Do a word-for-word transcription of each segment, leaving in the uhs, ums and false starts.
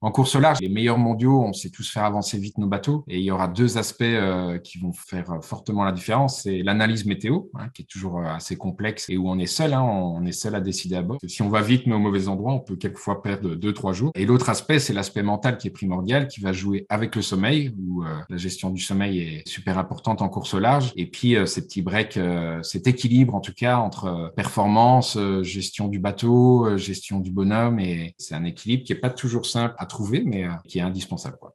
En course au large, les meilleurs mondiaux, on sait tous faire avancer vite nos bateaux. Et il y aura deux aspects euh, qui vont faire euh, fortement la différence. C'est l'analyse météo, hein, qui est toujours euh, assez complexe et où on est seul, hein, on est seul à décider à bord. Si on va vite mais au mauvais endroit, on peut quelquefois perdre deux, trois jours. Et l'autre aspect, c'est l'aspect mental qui est primordial, qui va jouer avec le sommeil, où euh, la gestion du sommeil est super importante en course au large. Et puis, euh, ces petits breaks, euh, cet équilibre, en tout cas, entre euh, performance, euh, gestion du bateau, euh, gestion du bonhomme. Et c'est un équilibre qui est pas toujours simple à trouver, mais euh, qui est indispensable, quoi.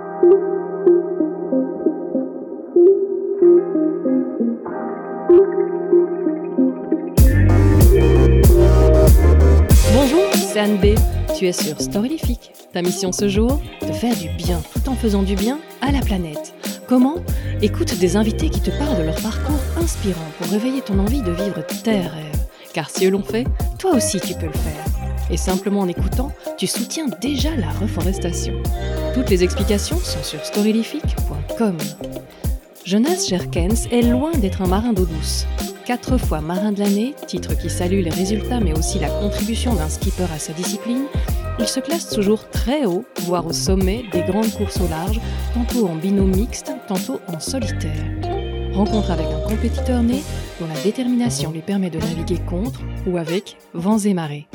Bonjour, c'est Anne B. Tu es sur Storylifique. Ta mission ce jour, te faire du bien tout en faisant du bien à la planète. Comment ? Écoute des invités qui te parlent de leur parcours inspirant pour réveiller ton envie de vivre tes rêves. Car si eux l'ont fait, toi aussi tu peux le faire. Et simplement en écoutant, tu soutiens déjà la reforestation. Toutes les explications sont sur storylifique point com. Jonas Jerkens est loin d'être un marin d'eau douce. Quatre fois marin de l'année, titre qui salue les résultats mais aussi la contribution d'un skipper à sa discipline, il se classe toujours très haut, voire au sommet des grandes courses au large, tantôt en binôme mixte, tantôt en solitaire. Rencontre avec un compétiteur né dont la détermination lui permet de naviguer contre ou avec vents et marées.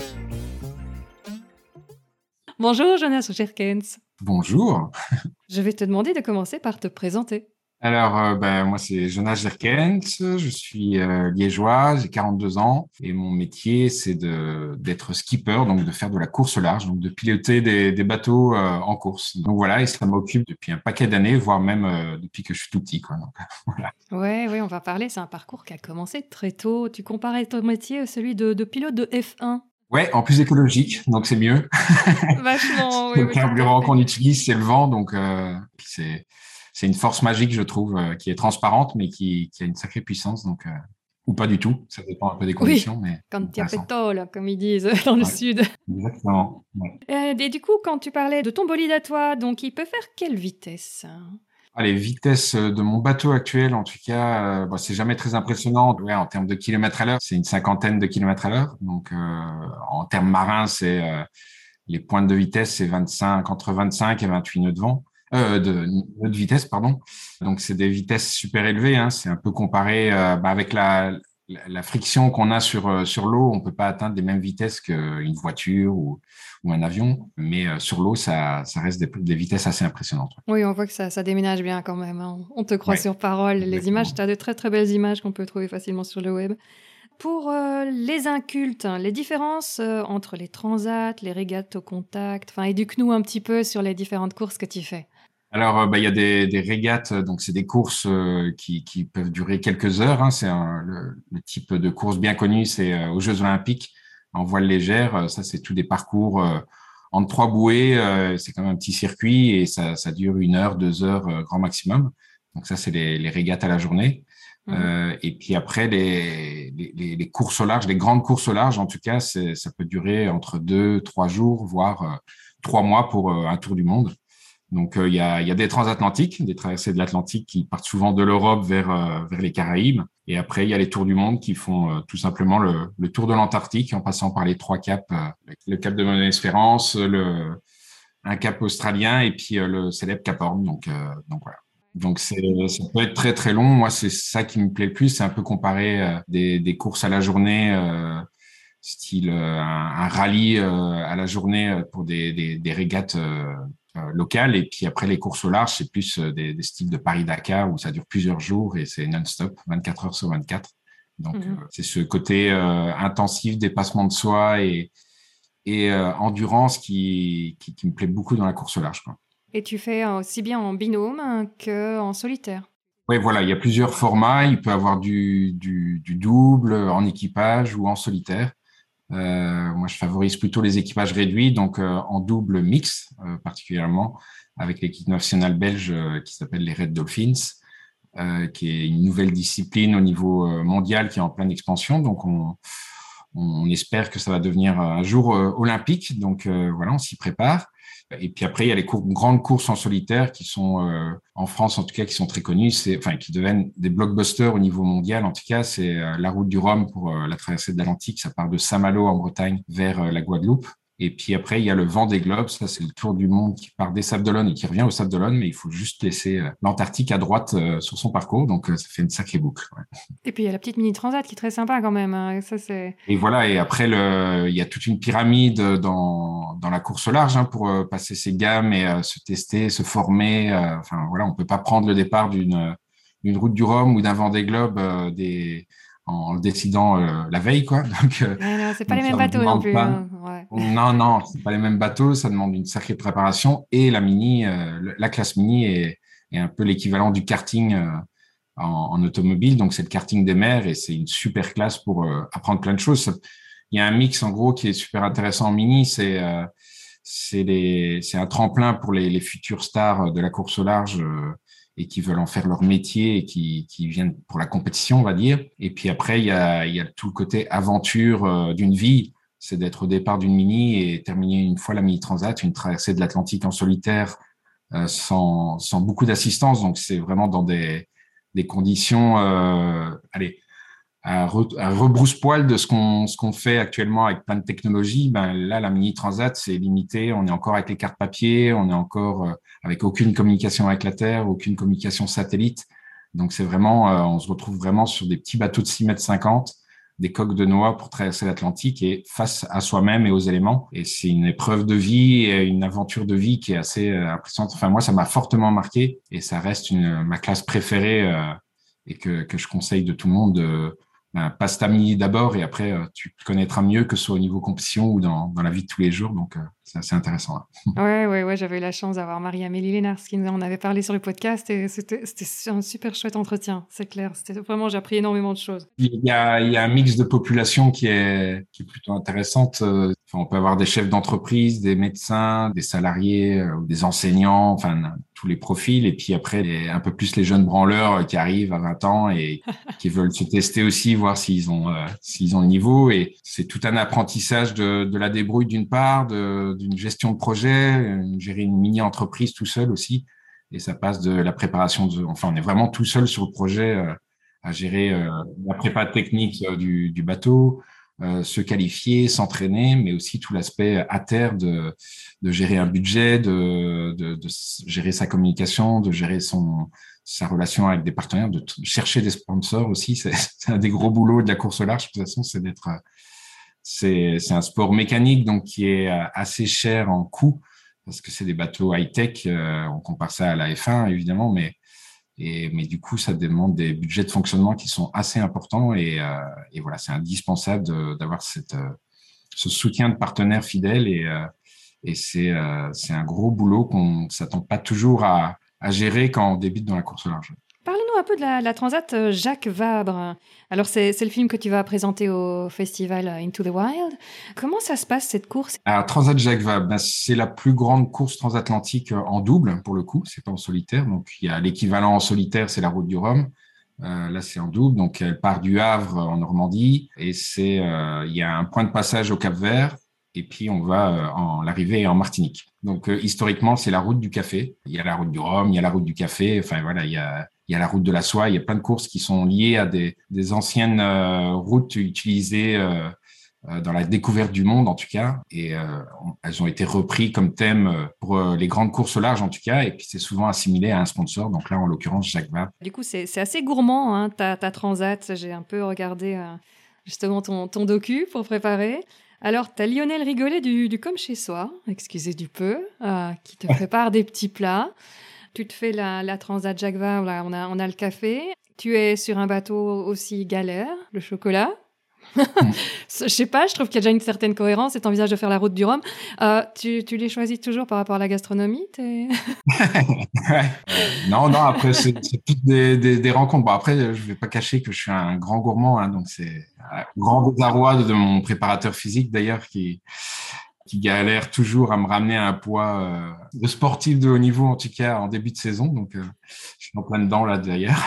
Bonjour Jonas Jerkens. Bonjour. Je vais te demander de commencer par te présenter. Alors, euh, ben, moi, c'est Jonas Jerkens, je suis euh, liégeois, j'ai quarante-deux ans et mon métier, c'est de, d'être skipper, donc de faire de la course au large, donc de piloter des, des bateaux euh, en course. Donc voilà, et ça m'occupe depuis un paquet d'années, voire même euh, depuis que je suis tout petit, quoi. Donc, voilà. Ouais, ouais, on va parler, c'est un parcours qui a commencé très tôt. Tu comparais ton métier à celui de, de pilote de F un. Ouais, en plus écologique, donc c'est mieux. Vachement, oui, Le oui, carburant qu'on utilise, c'est le vent, donc euh, puis c'est c'est une force magique, je trouve, euh, qui est transparente, mais qui, qui a une sacrée puissance, donc euh, ou pas du tout, ça dépend un peu des oui, conditions, mais quand tu as intéressant. pétole, comme ils disent dans le Ouais, sud. exactement. Ouais. Euh, et du coup, quand tu parlais de ton bolide à toi, donc il peut faire quelle vitesse ? Ah, les vitesses de mon bateau actuel, en tout cas, euh, bah, c'est jamais très impressionnant. Ouais, en termes de kilomètres à l'heure, c'est une cinquantaine de kilomètres à l'heure. Donc, euh, en termes marins, c'est euh, les pointes de vitesse, c'est vingt-cinq, entre vingt-cinq et vingt-huit nœuds de vent, euh, de nœuds de vitesse, pardon. Donc, c'est des vitesses super élevées, hein. C'est un peu comparé euh, bah, avec la, la, la friction qu'on a sur euh, sur l'eau. On peut pas atteindre les mêmes vitesses qu'une voiture ou ou un avion, mais euh, sur l'eau, ça ça reste des, des vitesses assez impressionnantes. Oui, on voit que ça, ça déménage bien quand même, hein. On te croit Ouais, sur parole. Les exactement. images, tu as de très très belles images qu'on peut trouver facilement sur le web. Pour euh, les incultes, hein, les différences euh, entre les transats, les régates au contact, enfin, éduque-nous un petit peu sur les différentes courses que tu fais. Alors, euh, bah, il y a des, des régates, euh, donc c'est des courses euh, qui, qui peuvent durer quelques heures, hein. C'est un- le, le type de course bien connu, c'est euh, aux Jeux Olympiques en voile légère. Euh, ça, c'est tous des parcours euh, en trois bouées. Euh, c'est quand même un petit circuit et ça, ça dure une heure, deux heures euh, grand maximum. Donc ça, c'est les, les régates à la journée. Mhm. Euh, et puis après, les, les, les les courses au large, les grandes courses au large, en tout cas, c'est, ça peut durer entre deux, trois jours, voire euh, trois mois pour euh, un tour du monde. Donc, euh, il y a, il y a des transatlantiques, des traversées de l'Atlantique qui partent souvent de l'Europe vers, euh, vers les Caraïbes. Et après, il y a les tours du monde qui font euh, tout simplement le, le tour de l'Antarctique en passant par les trois caps, euh, le cap de Bonne-Espérance, le, un cap australien et puis euh, le célèbre Cap Horn. Donc, euh, donc voilà. Donc, c'est, ça peut être très, très long. Moi, c'est ça qui me plaît le plus. C'est un peu comparé euh, des, des courses à la journée, euh, style euh, un, un rallye euh, à la journée euh, pour des, des, des régates euh, euh, locales. Et puis après, les courses au large, c'est plus euh, des, des styles de Paris-Dakar où ça dure plusieurs jours et c'est non-stop, vingt-quatre heures sur vingt-quatre. Donc, euh, Mhm. c'est ce côté euh, intensif, dépassement de soi et, et euh, endurance qui, qui, qui me plaît beaucoup dans la course au large, quoi. Et tu fais aussi bien en binôme hein, qu'en solitaire. Oui, voilà, il y a plusieurs formats. Il peut avoir du, du, du double en équipage ou en solitaire. Euh, moi, je favorise plutôt les équipages réduits, donc euh, en double mix euh, particulièrement, avec l'équipe nationale belge euh, qui s'appelle les Red Dolphins, euh, qui est une nouvelle discipline au niveau euh, mondial qui est en pleine expansion. Donc, on, on espère que ça va devenir un jour euh, olympique. Donc, euh, voilà, on s'y prépare. Et puis après, il y a les cour- grandes courses en solitaire qui sont, euh, en France en tout cas, qui sont très connues, c'est, enfin, qui deviennent des blockbusters au niveau mondial. En tout cas, c'est euh, la route du Rhum pour euh, la traversée de l'Atlantique. Ça part de Saint-Malo en Bretagne vers euh, la Guadeloupe. Et puis après, il y a le Vendée Globe. Ça, c'est le tour du monde qui part des Sables d'Olonne et qui revient aux Sables d'Olonne. Mais il faut juste laisser euh, l'Antarctique à droite euh, sur son parcours. Donc, euh, ça fait une sacrée boucle. Ouais. Et puis, il y a la petite mini transat qui est très sympa quand même. Hein. Ça, c'est... Et voilà. Et après, le, il y a toute une pyramide dans, dans la course au large hein, pour euh, passer ses gammes et euh, se tester, se former. Euh, enfin, voilà, on peut pas prendre le départ d'une, d'une route du Rhum ou d'un Vendée Globe euh, des, en le décidant euh, la veille, quoi. Donc, euh, Ouais, non, c'est pas donc les ça mêmes ne bateaux non demande plus. pas. Hein. Ouais. Non, non, c'est pas les mêmes bateaux. Ça demande une sacrée préparation. Et la mini, euh, la classe mini est, est un peu l'équivalent du karting euh, en, en automobile. Donc, c'est le karting des mers et c'est une super classe pour euh, apprendre plein de choses. Il y a un mix, en gros, qui est super intéressant en mini. C'est euh, c'est les, c'est un tremplin pour les, les futures stars de la course au large euh, et qui veulent en faire leur métier et qui, qui viennent pour la compétition, on va dire. Et puis après, il y a, il y a tout le côté aventure euh, d'une vie. C'est d'être au départ d'une mini et terminer une fois la mini transat, une traversée de l'Atlantique en solitaire euh, sans, sans beaucoup d'assistance. Donc, c'est vraiment dans des, des conditions, euh, allez, à, re, à rebrousse-poil de ce qu'on ce qu'on fait actuellement avec plein de technologies. Ben, là, la mini transat, c'est limité. On est encore avec les cartes papier, on est encore euh, avec aucune communication avec la Terre, aucune communication satellite. Donc, c'est vraiment, euh, on se retrouve vraiment sur des petits bateaux de six mètres cinquante, des coques de noix pour traverser l'Atlantique et face à soi-même et aux éléments. Et c'est une épreuve de vie et une aventure de vie qui est assez euh, impressionnante. Enfin, moi, ça m'a fortement marqué et ça reste une, ma classe préférée euh, et que, que je conseille de tout le monde de ben, passe ta mini d'abord et après, euh, tu te connaîtras mieux que ce soit au niveau compétition ou dans, dans la vie de tous les jours. Donc, euh, c'est assez intéressant. Là. Ouais, ouais, ouais, j'avais eu la chance d'avoir Marie-Amélie Lénars qui nous en avait parlé sur le podcast et c'était, c'était un super chouette entretien, c'est clair. C'était vraiment, j'ai appris énormément de choses. Il y a, il y a un mix de population qui est, qui est plutôt intéressante. Enfin, on peut avoir des chefs d'entreprise, des médecins, des salariés, euh, des enseignants, enfin, tous les profils. Et puis après, les, un peu plus les jeunes branleurs qui arrivent à vingt ans et qui veulent se tester aussi, voir s'ils ont, euh, s'ils ont le niveau. Et c'est tout un apprentissage de, de la débrouille d'une part, de, d'une gestion de projet, une, gérer une mini-entreprise tout seul aussi. Et ça passe de la préparation de, enfin, on est vraiment tout seul sur le projet, euh, à gérer euh, la prépa technique euh, du, du bateau, euh, se qualifier, s'entraîner, mais aussi tout l'aspect à terre de, de gérer un budget, de, de, de gérer sa communication, de gérer son, sa relation avec des partenaires, de t- chercher des sponsors aussi. C'est, c'est un des gros boulots de la course au large, de toute façon, c'est d'être, c'est, c'est un sport mécanique, donc qui est assez cher en coût, parce que c'est des bateaux high-tech, euh, on compare ça à la F un, évidemment, mais Et, mais du coup, ça demande des budgets de fonctionnement qui sont assez importants et, euh, et voilà, c'est indispensable de, d'avoir cette, euh, ce soutien de partenaires fidèles et, euh, et c'est, euh, c'est un gros boulot qu'on ne s'attend pas toujours à, à gérer quand on débute dans la course au large. Parle-nous un peu de la, la transat euh, Jacques Vabre. Alors, c'est, c'est le film que tu vas présenter au festival Into the Wild. Comment ça se passe, cette course ? Alors, Transat Jacques Vabre, ben, c'est la plus grande course transatlantique en double, pour le coup, c'est pas en solitaire. Donc, il y a l'équivalent en solitaire, c'est la Route du Rhum. Euh, là, c'est en double. Donc, elle part du Havre en Normandie et c'est, euh, il y a un point de passage au Cap-Vert et puis on va euh, en l'arrivée en Martinique. Donc, euh, historiquement, c'est la route du café. Il y a la route du Rhum, il y a la route du café. Enfin, voilà, il y a, il y a la route de la soie. Il y a plein de courses qui sont liées à des, des anciennes euh, routes utilisées euh, dans la découverte du monde, en tout cas. Et euh, elles ont été reprises comme thème pour euh, les grandes courses au large, en tout cas. Et puis, c'est souvent assimilé à un sponsor. Donc là, en l'occurrence, Jacques Vabre. Du coup, c'est, c'est assez gourmand, hein, ta, ta transat. J'ai un peu regardé euh, justement ton, ton docu pour préparer. Alors, tu as Lionel Rigolet du, du Comme Chez Soi, excusez du peu, euh, qui te prépare des petits plats. Tu te fais la, la transat Jacques Vabre, là, on a, on a le café. Tu es sur un bateau aussi galère, le chocolat. Mm. Je sais pas, je trouve qu'il y a déjà une certaine cohérence et t'envisages de faire la route du Rhum. Euh, tu, tu les choisis toujours par rapport à la gastronomie t'es... Ouais. Euh, non, non, après, c'est, c'est toutes des, des, des rencontres. Bon, après, je vais pas cacher que je suis un grand gourmand, hein, donc c'est un grand désarroi de mon préparateur physique, d'ailleurs, qui, qui galère toujours à me ramener à un poids euh, de sportif de haut niveau, en tout cas, en début de saison. Donc, euh, je suis en plein dedans, là, d'ailleurs.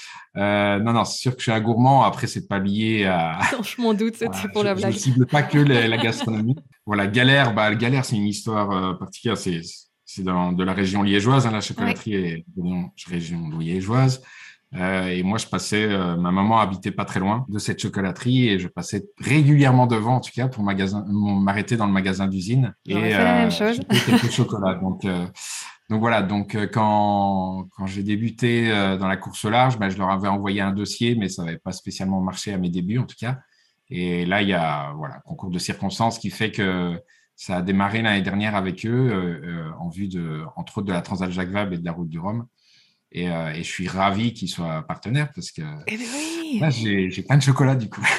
Euh, non, non, c'est sûr que je suis un gourmand. Après, c'est pas lié à. Non, je m'en doute, c'était Voilà, pour je, la je blague. ne cible pas que les- la gastronomie. Voilà, Galère, bah, le Galère, c'est une histoire euh, particulière. C'est, c'est dans, de la région liégeoise. Hein, la chocolaterie est de la région liégeoise. Euh, et moi, je passais, euh, ma maman habitait pas très loin de cette chocolaterie et je passais régulièrement devant, en tout cas, pour magasin, m'arrêter dans le magasin d'usine J'aurais et fait la même euh, chose. acheter quelques chocolats. Donc, euh, donc voilà. Donc euh, quand quand j'ai débuté euh, dans la course au large, ben, je leur avais envoyé un dossier, mais ça n'avait pas spécialement marché à mes débuts, en tout cas. Et là, il y a voilà concours de circonstances qui fait que ça a démarré l'année dernière avec eux euh, euh, en vue de, entre autres, de la Transat Jacques Vabre et de la Route du Rhum. Et, euh, et je suis ravi qu'ils soient partenaires parce que Eh bien oui, là, j'ai, j'ai plein de chocolat du coup.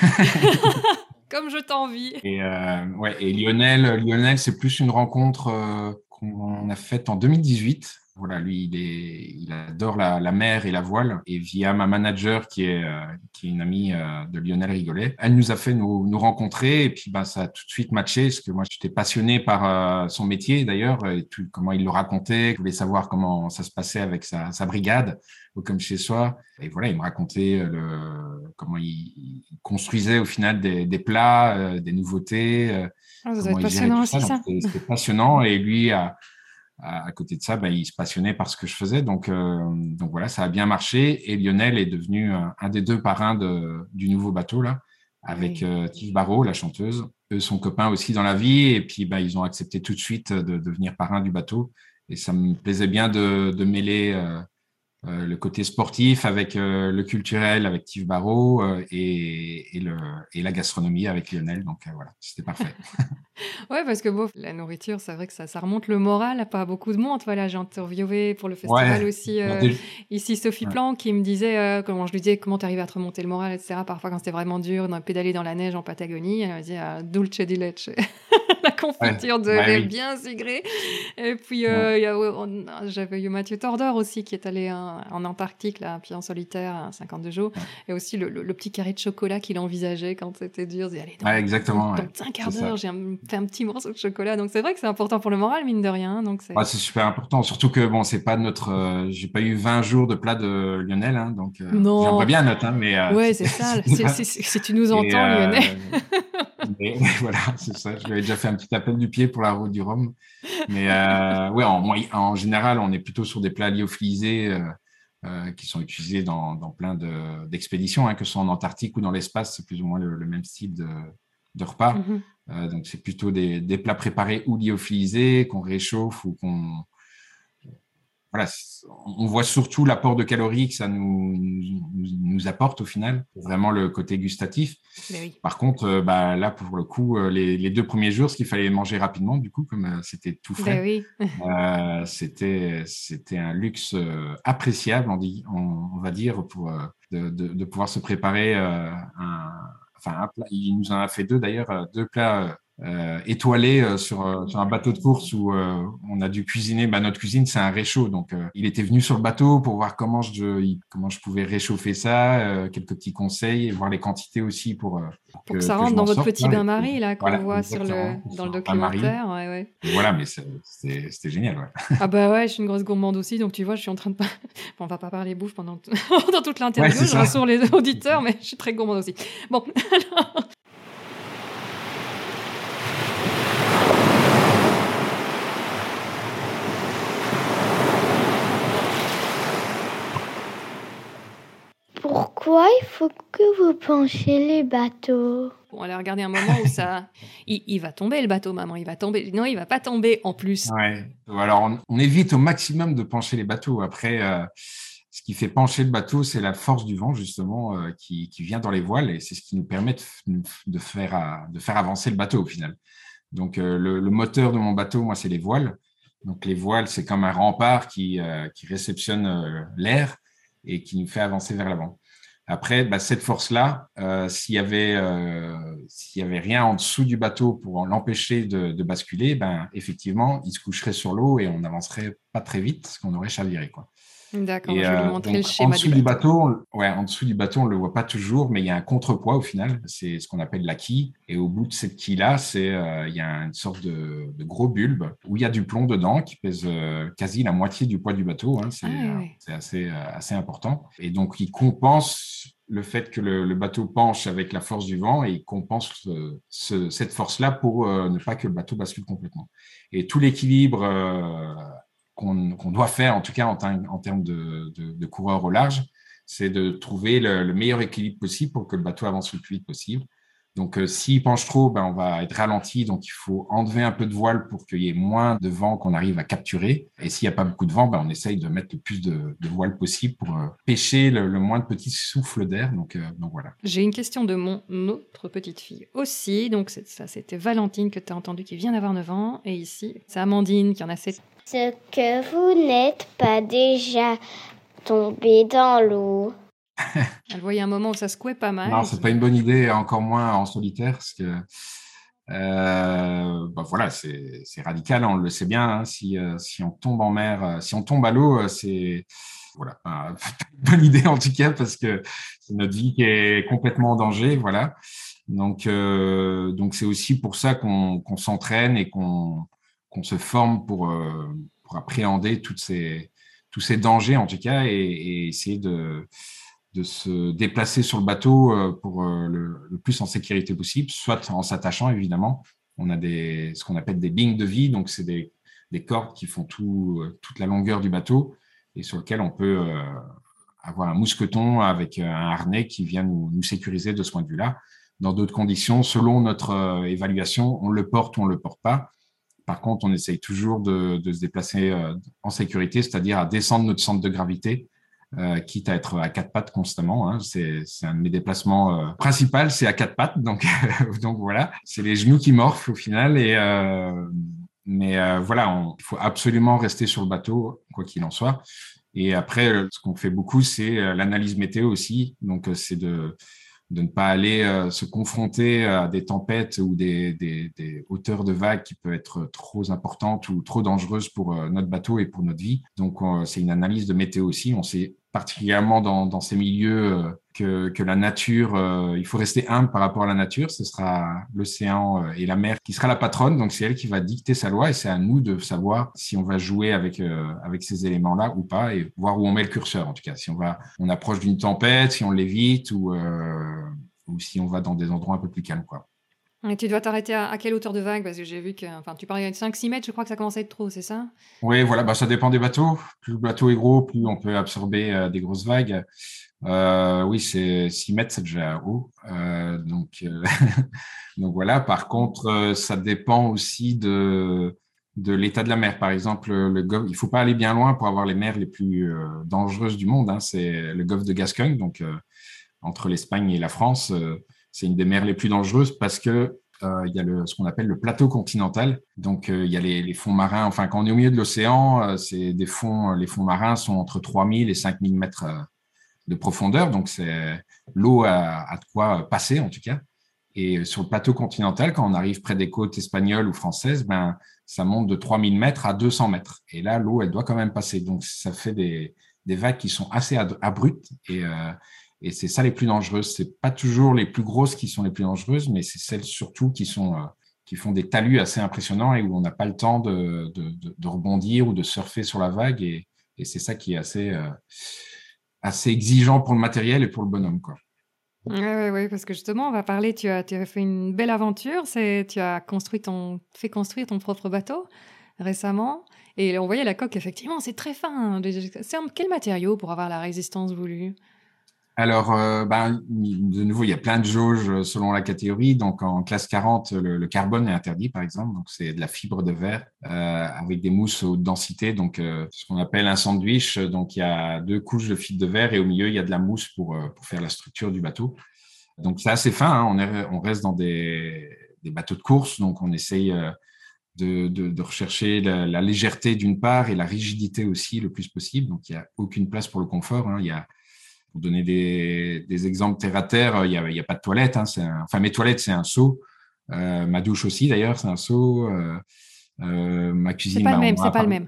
comme je t'envie. Et, euh, ouais, et Lionel, Lionel, c'est plus une rencontre euh, qu'on a faite en deux mille dix-huit. Voilà, lui, il, est, il adore la, la mer et la voile. Et via ma manager, qui est, euh, qui est une amie euh, de Lionel Rigolet, elle nous a fait nous, nous rencontrer. Et puis, ben, ça a tout de suite matché, parce que moi, j'étais passionné par euh, son métier, d'ailleurs, et tout, comment il le racontait. Je voulais savoir comment ça se passait avec sa, sa brigade, ou comme chez soi. Et voilà, il me racontait le, comment il, il construisait au final des, des plats, euh, des nouveautés, euh, Ah, ça doit comment être il gérait passionnant tout aussi, ça. Donc, ça. c'était c'était passionnant. Et lui, à, à, à côté de ça, ben, il se passionnait par ce que je faisais. Donc, euh, donc voilà, ça a bien marché. Et Lionel est devenu un, un des deux parrains de, du nouveau bateau, là, avec Oui. euh, Tive Barrault, la chanteuse. Eux sont copains aussi dans la vie. Et puis, ben, ils ont accepté tout de suite de devenir parrain du bateau. Et ça me plaisait bien de, de mêler euh, euh, le côté sportif avec euh, le culturel avec Tive Barrault euh, et, et, le, et la gastronomie avec Lionel. Donc euh, voilà, c'était parfait. Ouais, parce que bon, la nourriture, c'est vrai que ça, ça remonte le moral à pas beaucoup de monde. Voilà, j'ai interviewé pour le festival Ouais, aussi bah, euh, dé- ici Sophie ouais, Plan qui me disait, euh, comment je lui disais, comment tu arrives à te remonter le moral, et cetera. Parfois, quand c'était vraiment dur, dans, pédaler dans la neige en Patagonie, elle me disait euh, dulce di leche, la ouais, confiture de bah lait oui. bien sucrée. Et puis, Ouais. euh, il y a- ouais, on- j'avais eu Mathieu Tordeur aussi qui est allé hein, en Antarctique, là, puis en solitaire, à cinquante-deux jours. Ouais. Et aussi le, le- le petit carré de chocolat qu'il envisageait quand c'était dur. Il disait, allez, Ouais, dans, dans, exactement, ouais. dans un quart C'est d'heure, ça. j'ai un- fait un petit morceau de chocolat. Donc c'est vrai que c'est important pour le moral, mine de rien. hein, Donc Ouais, c'est... c'est super important. Surtout que bon, c'est pas notre. Euh, j'ai pas eu vingt jours de plat de Lionel, hein, donc euh, j'aimerais Non, bien noter, hein, mais euh, ouais, c'est c'était, ça. c'était Si, pas. si- si- si tu nous Et entends, Lyonnais. euh, mais, voilà, c'est ça. Je lui avais déjà fait un petit appel du pied pour la route du Rhum. Mais euh, ouais, en, moy- en général, on est plutôt sur des plats lyophilisés euh, euh, qui sont utilisés dans, dans plein de, d'expéditions, hein, que ce soit en Antarctique ou dans l'espace, c'est plus ou moins le, le même style de, de repas. Mhm. Euh, donc, c'est plutôt des, des plats préparés ou lyophilisés qu'on réchauffe ou qu'on voilà, on voit surtout l'apport de calories que ça nous, nous, nous apporte au final, vraiment le côté gustatif. Ben oui. Par contre, euh, bah, là, pour le coup, euh, les, les deux premiers jours, ce qu'il fallait manger rapidement, du coup, comme euh, c'était tout Ben frais, oui. euh, c'était, c'était un luxe euh, appréciable, on, dit, on, on va dire, pour, euh, de, de, de pouvoir se préparer euh, un, enfin, un plat. Il nous en a fait deux d'ailleurs, euh, deux plats euh, étoilés euh, sur, euh, sur un bateau de course où euh, on a dû cuisiner. Bah, notre cuisine, c'est un réchaud. Donc, euh, il était venu sur le bateau pour voir comment je, il- comment je pouvais réchauffer ça, euh, quelques petits conseils et voir les quantités aussi pour, euh, pour Pour que que, ça que je rentre dans m'en votre sorte. petit Là. Et, bain-marie, là, qu'on voilà, voit sur le, exactement. dans le Sur un bain-marie. documentaire. Ouais, ouais. Et voilà, mais c'est- c'était c'était génial. Ouais, Ah bah ouais, je suis une grosse gourmande aussi, donc tu vois, je suis en train de pas... Bon, on va pas parler bouffe pendant, pendant toute ouais l'interview, c'est je ça. rassure les auditeurs, mais je suis très gourmande aussi. Bon, Pourquoi il faut que vous penchiez les bateaux? bon, allez regarder un moment où ça... Il, il va tomber le bateau, maman, il va tomber. Non, il va pas tomber en plus. Ouais. Alors, on, on évite au maximum de pencher les bateaux. Après, euh, ce qui fait pencher le bateau, c'est la force du vent, justement, euh, qui, qui vient dans les voiles et c'est ce qui nous permet de, f- de faire, à- de faire avancer le bateau au final. Donc, euh, le, le moteur de mon bateau, moi, c'est les voiles. Donc, les voiles, c'est comme un rempart qui, euh, qui réceptionne euh, l'air et qui nous fait avancer vers l'avant. Après, bah, cette force-là, euh, s'il y avait, euh, s'il y avait rien en dessous du bateau pour l'empêcher de, de basculer, ben, effectivement, il se coucherait sur l'eau et on n'avancerait pas très vite parce qu'on aurait chaviré, quoi. D'accord, Et je vais lui euh, montrer le donc, en schéma du dessous du bateau. bateau, on, ouais, en dessous du bateau, on le voit pas toujours, mais il y a un contrepoids au final. C'est ce qu'on appelle la quille. Et au bout de cette quille-là, c'est, euh, il y a une sorte de, de gros bulbe où il y a du plomb dedans qui pèse euh, quasi la moitié du poids du bateau. Hein. C'est, Ah ouais, euh, ouais. c'est assez, euh, assez important. Et donc, il compense le fait que le, le bateau penche avec la force du vent et il compense euh, ce, cette force-là pour euh, ne pas que le bateau bascule complètement. Et tout l'équilibre euh, qu'on qu'on doit faire, en tout cas en, en termes de, de, de coureur au large, c'est de trouver le, le meilleur équilibre possible pour que le bateau avance le plus vite possible. Donc, euh, s'il penche trop, ben, on va être ralenti. Donc, il faut enlever un peu de voile pour qu'il y ait moins de vent qu'on arrive à capturer. Et s'il n'y a pas beaucoup de vent, ben, on essaye de mettre le plus de, de voile possible pour euh, pêcher le, le moins de petits souffles d'air. Donc, euh, donc voilà. J'ai une question de mon autre petite fille aussi. Donc, c'est, ça, c'était Valentine que tu as entendu qui vient d'avoir neuf ans. Et ici, c'est Amandine qui en a sept. Ce que vous n'êtes pas déjà tombé dans l'eau. Elle voyait un moment où ça secouait pas mal. Non, c'est pas une bonne idée, encore moins en solitaire, parce que euh, bah voilà, c'est, c'est radical, on le sait bien. Hein, si, euh, si on tombe en mer, euh, si on tombe à l'eau, euh, c'est voilà, euh, une bonne idée en tout cas, parce que c'est notre vie qui est complètement en danger, voilà. Donc, euh, donc c'est aussi pour ça qu'on, qu'on s'entraîne et qu'on, qu'on se forme pour, euh, pour appréhender toutes ces, tous ces dangers en tout cas, et, et essayer de de se déplacer sur le bateau pour le, le plus en sécurité possible, soit en s'attachant évidemment. On a des, ce qu'on appelle des bings de vie, donc c'est des, des cordes qui font tout, toute la longueur du bateau et sur lequel on peut euh, avoir un mousqueton avec un harnais qui vient nous, nous sécuriser de ce point de vue-là. Dans d'autres conditions, selon notre euh, évaluation, on le porte ou on ne le porte pas. Par contre, on essaye toujours de, de se déplacer euh, en sécurité, c'est-à-dire à descendre notre centre de gravité, Euh, quitte à être à quatre pattes constamment. Hein. C'est, c'est un de mes déplacements euh, principaux, c'est à quatre pattes. Donc, donc voilà, c'est les genoux qui morphent au final. Et, euh, mais euh, voilà, on, il faut absolument rester sur le bateau, quoi qu'il en soit. Et après, ce qu'on fait beaucoup, c'est l'analyse météo aussi. Donc, c'est de, de ne pas aller euh, se confronter à des tempêtes ou des, des, des hauteurs de vagues qui peuvent être trop importantes ou trop dangereuses pour euh, notre bateau et pour notre vie. Donc, euh, c'est une analyse de météo aussi. On sait particulièrement dans, dans ces milieux euh, que, que la nature, euh, il faut rester humble par rapport à la nature. Ce sera l'océan euh, et la mer qui sera la patronne. Donc, c'est elle qui va dicter sa loi et c'est à nous de savoir si on va jouer avec, euh, avec ces éléments-là ou pas et voir où on met le curseur. En tout cas, si on va, on approche d'une tempête, si on l'évite ou, euh, ou si on va dans des endroits un peu plus calmes, quoi. Et tu dois t'arrêter à, à quelle hauteur de vague? Parce que j'ai vu que, enfin, tu parlais de cinq six mètres, je crois que ça commence à être trop, c'est ça? Oui, voilà, bah, ça dépend des bateaux. Plus le bateau est gros, plus on peut absorber euh, des grosses vagues. Euh, oui, c'est six mètres, c'est déjà haut. Euh, donc, euh, donc voilà. Par contre, euh, ça dépend aussi de, de l'état de la mer. Par exemple, le golfe, il faut pas aller bien loin pour avoir les mers les plus euh, dangereuses du monde. Hein. C'est le golfe de Gascogne, donc euh, entre l'Espagne et la France. Euh, c'est une des mers les plus dangereuses parce que euh, il y a le, ce qu'on appelle le plateau continental. Donc, euh, il y a les, les fonds marins. Enfin, quand on est au milieu de l'océan, euh, c'est des fonds, les fonds marins sont entre trois mille et cinq mille mètres euh, de profondeur. Donc, c'est, l'eau a, a de quoi passer, en tout cas. Et sur le plateau continental, quand on arrive près des côtes espagnoles ou françaises, ben, ça monte de trois mille mètres à deux cents mètres. Et là, l'eau, elle doit quand même passer. Donc, ça fait des, des vagues qui sont assez abruptes et euh, Et c'est ça les plus dangereuses. C'est pas toujours les plus grosses qui sont les plus dangereuses, mais c'est celles surtout qui sont euh, qui font des talus assez impressionnants et où on n'a pas le temps de, de, de, de rebondir ou de surfer sur la vague. Et, et c'est ça qui est assez euh, assez exigeant pour le matériel et pour le bonhomme, quoi. Oui, ouais, ouais, parce que justement, on va parler. Tu as, tu as fait une belle aventure. C'est, tu as construit ton, fait construire ton propre bateau récemment. Et on voyait la coque. Effectivement, c'est très fin. C'est en quel matériau pour avoir la résistance voulue? Alors, euh, ben, de nouveau, il y a plein de jauges selon la catégorie. Donc, en classe quarante, le, le carbone est interdit, par exemple. Donc, c'est de la fibre de verre euh, avec des mousses haute densité. Donc, euh, ce qu'on appelle un sandwich. Donc, il y a deux couches de fibre de verre et au milieu, il y a de la mousse pour, euh, pour faire la structure du bateau. Donc, c'est assez fin. Hein. On, est, on reste dans des, des bateaux de course. Donc, on essaye euh, de, de, de rechercher la, la légèreté d'une part et la rigidité aussi le plus possible. Donc, il n'y a aucune place pour le confort. Hein. Il y a Pour donner des, des exemples terre à terre, il n'y a, il y a pas de toilette. Hein, c'est un, enfin, mes toilettes, c'est un seau. Euh, ma douche aussi, d'ailleurs, c'est un seau. Euh, euh, ma cuisine, c'est pas bah, le même, on c'est pas pas le même.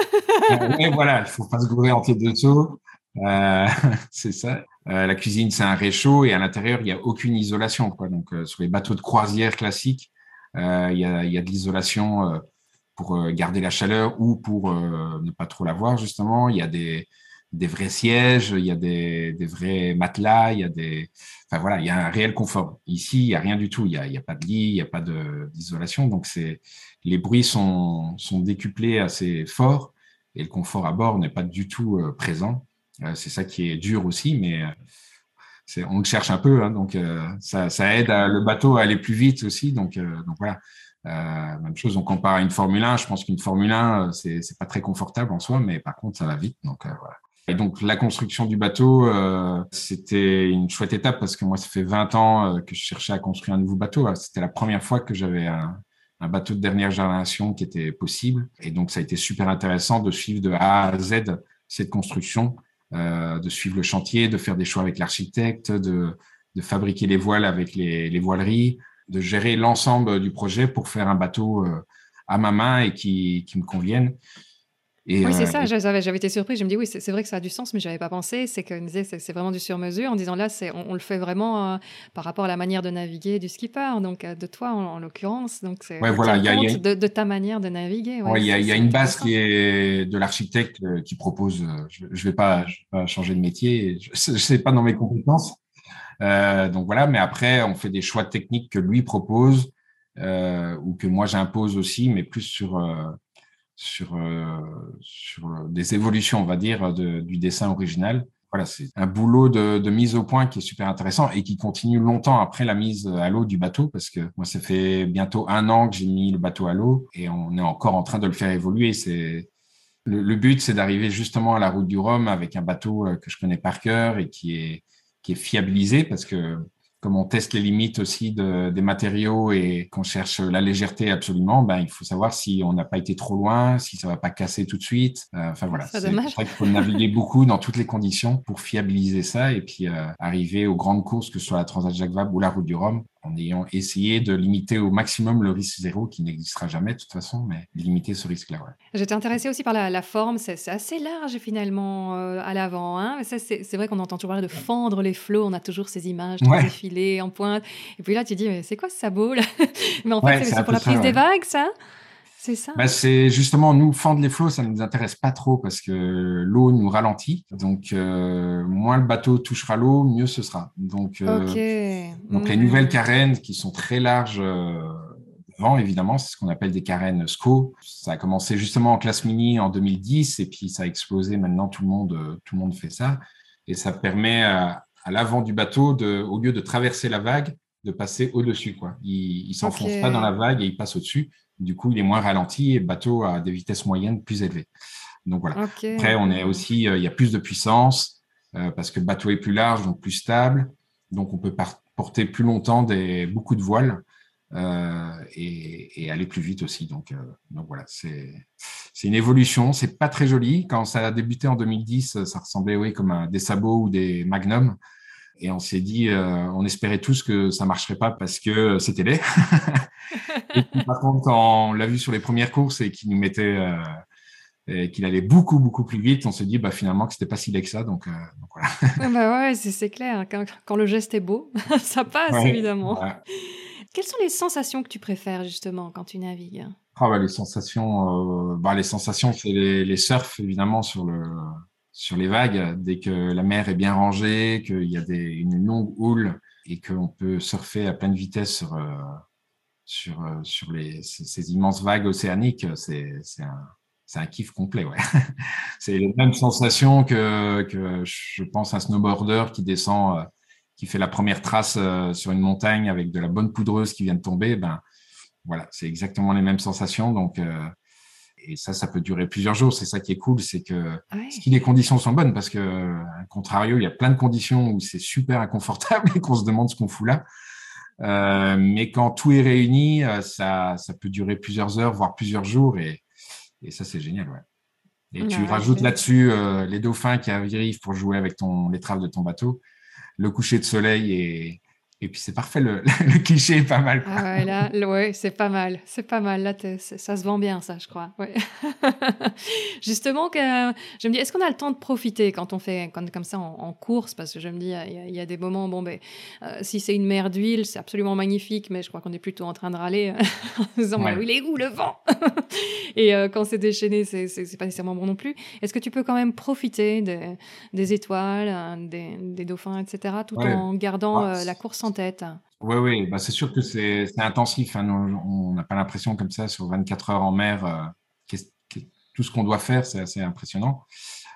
euh, ouais, voilà, il faut pas se gourer entre les deux seaux. Euh, c'est ça. Euh, la cuisine, c'est un réchaud et à l'intérieur, il n'y a aucune isolation, quoi. Donc, euh, sur les bateaux de croisière classiques, euh, il y a, il y a de l'isolation euh, pour euh, garder la chaleur ou pour euh, ne pas trop l'avoir, justement. Il y a des des vrais sièges, il y a des, des vrais matelas, il y a des, enfin voilà, il y a un réel confort. Ici, il y a rien du tout. Il y a, il y a pas de lit, il y a pas de, d'isolation. Donc c'est, les bruits sont, sont décuplés assez fort et le confort à bord n'est pas du tout euh, présent. Euh, c'est ça qui est dur aussi, mais c'est, on le cherche un peu, hein, donc euh, ça, ça aide à, le bateau à aller plus vite aussi. Donc, euh, donc voilà. Euh, même chose, on compare à une Formule un. Je pense qu'une Formule un, c'est, c'est pas très confortable en soi, mais par contre, ça va vite. Donc, euh, voilà. Et donc, la construction du bateau, euh, c'était une chouette étape parce que moi, ça fait vingt ans euh, que je cherchais à construire un nouveau bateau. C'était la première fois que j'avais un, un bateau de dernière génération qui était possible. Et donc, ça a été super intéressant de suivre de A à Z cette construction, euh, de suivre le chantier, de faire des choix avec l'architecte, de, de fabriquer les voiles avec les, les voileries, de gérer l'ensemble du projet pour faire un bateau euh, à ma main et qui, qui me convienne. Et, oui, c'est euh, ça, j'avais, j'avais été surpris. Je me dis, oui, c'est, c'est vrai que ça a du sens, mais je n'avais pas pensé. C'est que c'est, c'est vraiment du sur-mesure en disant là, c'est, on, on le fait vraiment euh, par rapport à la manière de naviguer du skipper, donc euh, de toi en, en l'occurrence. Donc, c'est, ouais, on voilà, tient y a, compte y a... de, de ta manière de naviguer. Ouais, il ouais, y, y a une base qui est de l'architecte euh, qui propose, euh, je ne vais, vais pas changer de métier, je ne sais pas dans mes compétences. Euh, donc voilà, mais après, on fait des choix techniques que lui propose euh, ou que moi j'impose aussi, mais plus sur... Euh, Sur, euh, sur des évolutions, on va dire, de, du dessin original. Voilà, c'est un boulot de, de mise au point qui est super intéressant et qui continue longtemps après la mise à l'eau du bateau, parce que moi, ça fait bientôt un an que j'ai mis le bateau à l'eau et on est encore en train de le faire évoluer. C'est le, le but, c'est d'arriver justement à la route du Rhum avec un bateau que je connais par cœur et qui est qui est fiabilisé, parce que comme on teste les limites aussi de, des matériaux et qu'on cherche la légèreté absolument, ben, il faut savoir si on n'a pas été trop loin, si ça va pas casser tout de suite. Euh, enfin voilà, c'est, c'est vrai qu'il faut naviguer beaucoup dans toutes les conditions pour fiabiliser ça et puis euh, arriver aux grandes courses, que ce soit la Transat Jacques Vabre ou la Route du Rhum, en ayant essayé de limiter au maximum le risque zéro, qui n'existera jamais de toute façon, mais limiter ce risque-là. Ouais. J'étais intéressée aussi par la, la forme, c'est, c'est assez large finalement euh, à l'avant. Hein. Ça, c'est, c'est vrai qu'on entend toujours parler de fendre les flots, on a toujours ces images très ouais. effilées, en pointe. Et puis là, tu dis, mais c'est quoi ce sabot là? Mais en fait, ouais, c'est, c'est, c'est pour la prise ça, ouais. des vagues, ça? C'est ça. Bah, c'est justement, nous, fendre les flots, ça ne nous intéresse pas trop parce que l'eau nous ralentit. Donc, euh, moins le bateau touchera l'eau, mieux ce sera. Donc, euh, okay. donc mmh. les nouvelles carènes qui sont très larges euh, devant, évidemment, c'est ce qu'on appelle des carènes S C O. Ça a commencé justement en classe mini en deux mille dix et puis ça a explosé. Maintenant, tout le monde, tout le monde fait ça. Et ça permet à, à l'avant du bateau, de, au lieu de traverser la vague, de passer au-dessus, quoi. Il ne s'enfonce okay. pas dans la vague et il passe au-dessus. Du coup, il est moins ralenti et le bateau a des vitesses moyennes plus élevées. Donc voilà. Okay. Après, on est aussi, euh, il y a plus de puissance euh, parce que le bateau est plus large, donc plus stable. Donc, on peut par- porter plus longtemps des, beaucoup de voiles euh, et, et aller plus vite aussi. Donc, euh, donc voilà, c'est, c'est une évolution. C'est pas très joli. Quand ça a débuté en deux mille dix, ça ressemblait oui, comme un, des sabots ou des magnums. Et on s'est dit, euh, on espérait tous que ça marcherait pas parce que c'était laid. Et puis, par contre, quand on l'a vu sur les premières courses et qu'il nous mettait, euh, et qu'il allait beaucoup, beaucoup plus vite, on s'est dit, bah, finalement, que c'était pas si laid que ça. Donc, euh, donc voilà. Ouais, bah ouais, c'est, c'est clair. Quand, quand le geste est beau, ça passe, ouais, évidemment. Ouais. Quelles sont les sensations que tu préfères, justement, quand tu navigues? Ah, bah, les sensations, euh, bah, les sensations, c'est les, les surfs, évidemment, sur le, sur les vagues, dès que la mer est bien rangée, qu'il y a des, une longue houle et qu'on peut surfer à pleine vitesse sur, euh, sur, euh, sur les, ces, ces immenses vagues océaniques, c'est, c'est, un, c'est un kiff complet. Ouais. C'est les mêmes sensations que, que je pense un snowboarder qui descend, euh, qui fait la première trace euh, sur une montagne avec de la bonne poudreuse qui vient de tomber. Ben, voilà, c'est exactement les mêmes sensations. Donc, euh, et ça, ça peut durer plusieurs jours. C'est ça qui est cool, c'est que ouais. si les conditions sont bonnes, parce que, à contrario, il y a plein de conditions où c'est super inconfortable et qu'on se demande ce qu'on fout là. Euh, mais quand tout est réuni, ça, ça peut durer plusieurs heures, voire plusieurs jours, et, et ça, c'est génial. Ouais. Et ouais, tu rajoutes ouais. là-dessus euh, les dauphins qui arrivent pour jouer avec ton l'étrave de ton bateau, le coucher de soleil et Et puis, c'est parfait, le, le cliché est pas mal. Quoi. Ah ouais, là, ouais, c'est pas mal, c'est pas mal. Là, ça se vend bien, ça, je crois. Ouais. Justement, que, je me dis, est-ce qu'on a le temps de profiter quand on fait quand, comme ça en, en course? Parce que je me dis, il y, y a des moments, bon, ben, euh, si c'est une mer d'huile, c'est absolument magnifique, mais je crois qu'on est plutôt en train de râler en disant, ouais. il est où le vent? Et euh, quand c'est déchaîné, c'est, c'est, c'est pas nécessairement bon non plus. Est-ce que tu peux quand même profiter de, des étoiles, des, des dauphins, et cetera, tout ouais. en gardant ouais. euh, la course en tête? Oui, oui, bah c'est sûr que c'est, c'est intensif. Hein. On n'a pas l'impression comme ça sur vingt-quatre heures en mer. Euh, qu'est-ce, qu'est, tout ce qu'on doit faire, c'est assez impressionnant.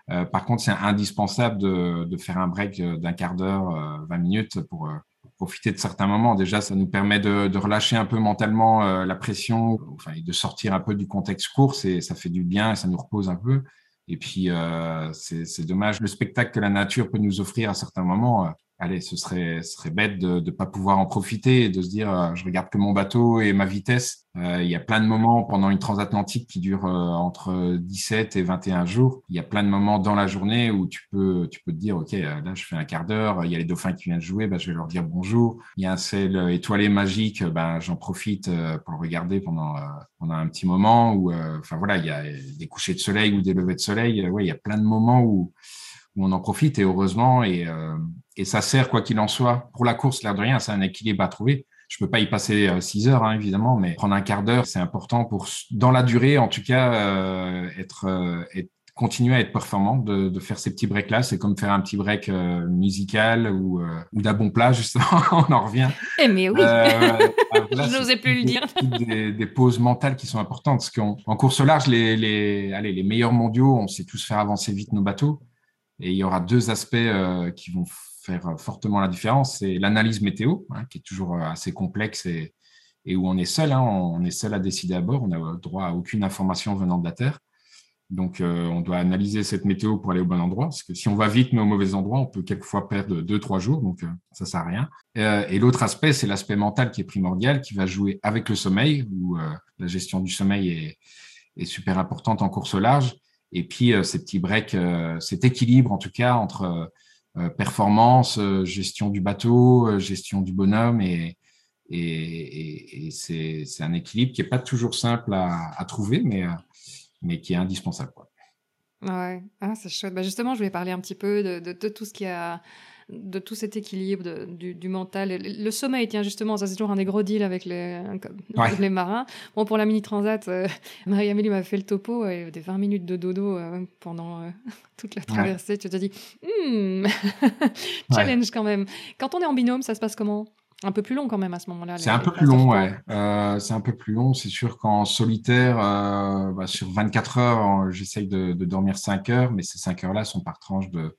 Euh, par contre, c'est indispensable de, de faire un break d'un quart d'heure, euh, vingt minutes pour, euh, pour profiter de certains moments. Déjà, ça nous permet de, de relâcher un peu mentalement euh, la pression, enfin, et de sortir un peu du contexte course et ça fait du bien et ça nous repose un peu. Et puis, euh, c'est, c'est dommage. Le spectacle que la nature peut nous offrir à certains moments, euh, allez, ce serait, ce serait bête de ne pas pouvoir en profiter et de se dire, euh, je regarde que mon bateau et ma vitesse. Euh, il y a plein de moments pendant une transatlantique qui dure euh, entre dix-sept et vingt et un jours. Il y a plein de moments dans la journée où tu peux, tu peux te dire, OK, euh, là, je fais un quart d'heure. Il y a les dauphins qui viennent jouer, bah, je vais leur dire bonjour. Il y a un ciel étoilé magique, ben, j'en profite euh, pour le regarder pendant, euh, pendant un petit moment. Ou, euh, enfin, voilà, il y a des couchers de soleil ou des levées de soleil. Euh, ouais, il y a plein de moments où, où on en profite et heureusement. Et, euh, et ça sert, quoi qu'il en soit. Pour la course, l'air de rien, c'est un équilibre à trouver. Je peux pas y passer euh, six heures, hein, évidemment, mais prendre un quart d'heure, c'est important pour, dans la durée, en tout cas, euh, être, euh, être, continuer à être performant, de, de faire ces petits breaks-là. C'est comme faire un petit break euh, musical ou, euh, ou d'un bon plat, justement. On en revient. Eh mais oui, euh, là, je n'osais plus le dire. Des, des pauses mentales qui sont importantes. Parce qu'en en course au large, les, les, allez, les meilleurs mondiaux, on sait tous faire avancer vite nos bateaux. Et il y aura deux aspects euh, qui vont faire fortement la différence. C'est l'analyse météo, hein, qui est toujours assez complexe et, et où on est seul. Hein, on est seul à décider à bord. On n'a droit à aucune information venant de la Terre. Donc, euh, on doit analyser cette météo pour aller au bon endroit. Parce que si on va vite, mais au mauvais endroit, on peut quelquefois perdre deux, trois jours. Donc, euh, ça ne sert à rien. Euh, et l'autre aspect, c'est l'aspect mental qui est primordial, qui va jouer avec le sommeil, où euh, la gestion du sommeil est, est super importante en course au large. Et puis, euh, ces petits breaks, euh, cet équilibre, en tout cas, entre euh, performance, euh, gestion du bateau, euh, gestion du bonhomme. Et, et, et, et c'est, c'est un équilibre qui n'est pas toujours simple à, à trouver, mais, euh, mais qui est indispensable, quoi. Ouais, ah, c'est chouette. Bah, justement, je voulais parler un petit peu de, de, de tout ce qui a, de tout cet équilibre de, du, du mental. Le, le sommeil, tiens, justement, ça c'est toujours un des gros deals avec les, Ouais. avec les marins. Bon, pour la mini transat, euh, Marie-Amélie m'a fait le topo, euh, des vingt minutes de dodo euh, pendant euh, toute la traversée. Ouais. Tu te dis, hmm, challenge ouais. quand même. Quand on est en binôme, ça se passe comment ? Un peu plus long quand même à ce moment-là. C'est les, un peu plus long, ouais. Euh, c'est un peu plus long. C'est sûr qu'en solitaire, euh, bah, sur vingt-quatre heures, j'essaye de, de dormir cinq heures, mais ces cinq heures-là sont par tranche de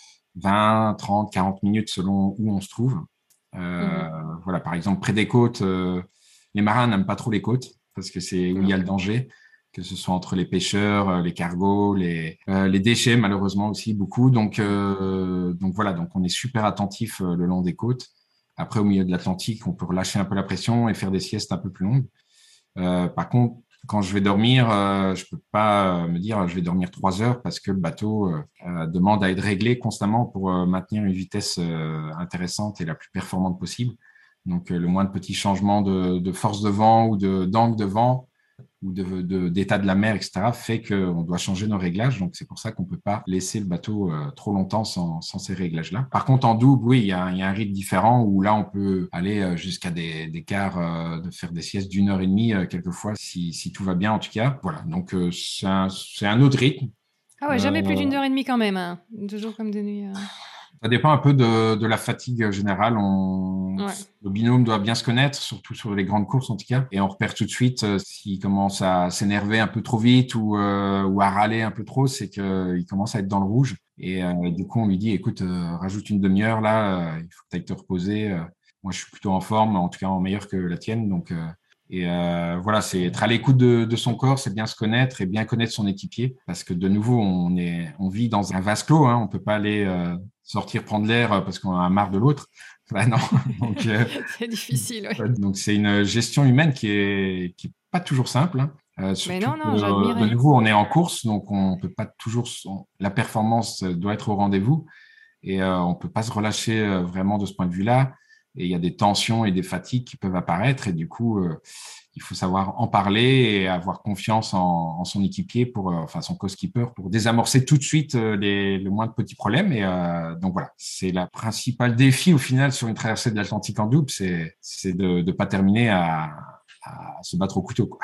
vingt, trente, quarante minutes selon où on se trouve. Euh, mmh. Voilà, par exemple, près des côtes, euh, les marins n'aiment pas trop les côtes parce que c'est où il y a le danger, que ce soit entre les pêcheurs, les cargos, les, euh, les déchets, malheureusement aussi beaucoup. Donc, euh, donc voilà, donc on est super attentif euh, le long des côtes. Après, au milieu de l'Atlantique, on peut relâcher un peu la pression et faire des siestes un peu plus longues. Euh, par contre, quand je vais dormir, euh, je peux pas me dire je vais dormir trois heures parce que le bateau euh, demande à être réglé constamment pour euh, maintenir une vitesse euh, intéressante et la plus performante possible. Donc, euh, le moindre petit changement de, de force de vent ou de, d'angle de vent ou de, de, d'état de la mer, et cetera, fait qu'on doit changer nos réglages. Donc, c'est pour ça qu'on ne peut pas laisser le bateau euh, trop longtemps sans, sans ces réglages-là. Par contre, en double, oui, il y a, il y a un rythme différent où là, on peut aller jusqu'à des, des quarts, euh, de faire des siestes d'une heure et demie, euh, quelquefois, si, si tout va bien, en tout cas. Voilà, donc euh, c'est, un, c'est un autre rythme. Ah ouais, jamais euh, plus d'une heure et demie quand même, hein. Toujours comme des nuits... Euh... Ça dépend un peu de, de la fatigue générale. On, ouais. Le binôme doit bien se connaître, surtout sur les grandes courses en tout cas. Et on repère tout de suite euh, s'il commence à s'énerver un peu trop vite ou, euh, ou à râler un peu trop, c'est qu'il commence à être dans le rouge. Et euh, du coup, on lui dit, écoute, euh, rajoute une demi-heure là, euh, il faut que tu ailles te reposer. Euh, moi, je suis plutôt en forme, en tout cas en meilleur que la tienne. Donc, euh, et euh, voilà, c'est être à l'écoute de, de son corps, c'est bien se connaître et bien connaître son équipier. Parce que de nouveau, on, est, on vit dans un vase clos. Hein, on ne peut pas aller... Euh, sortir prendre l'air parce qu'on a marre de l'autre. Bah non. Donc, euh, c'est difficile, oui. Donc, c'est une gestion humaine qui est, qui est pas toujours simple. Hein. Euh, Mais non, non, que, j'admire. De nouveau, on est en course, donc on peut pas toujours... La performance doit être au rendez-vous et euh, on peut pas se relâcher euh, vraiment de ce point de vue-là. Et il y a des tensions et des fatigues qui peuvent apparaître et du coup... Euh, il faut savoir en parler et avoir confiance en, en son équipier, pour, euh, enfin son co-skipper, pour désamorcer tout de suite euh, les, le moindre petit problème. Et euh, donc voilà, c'est la principale défi au final sur une traversée de l'Atlantique en double, c'est, c'est de ne pas terminer à, à se battre au couteau, quoi.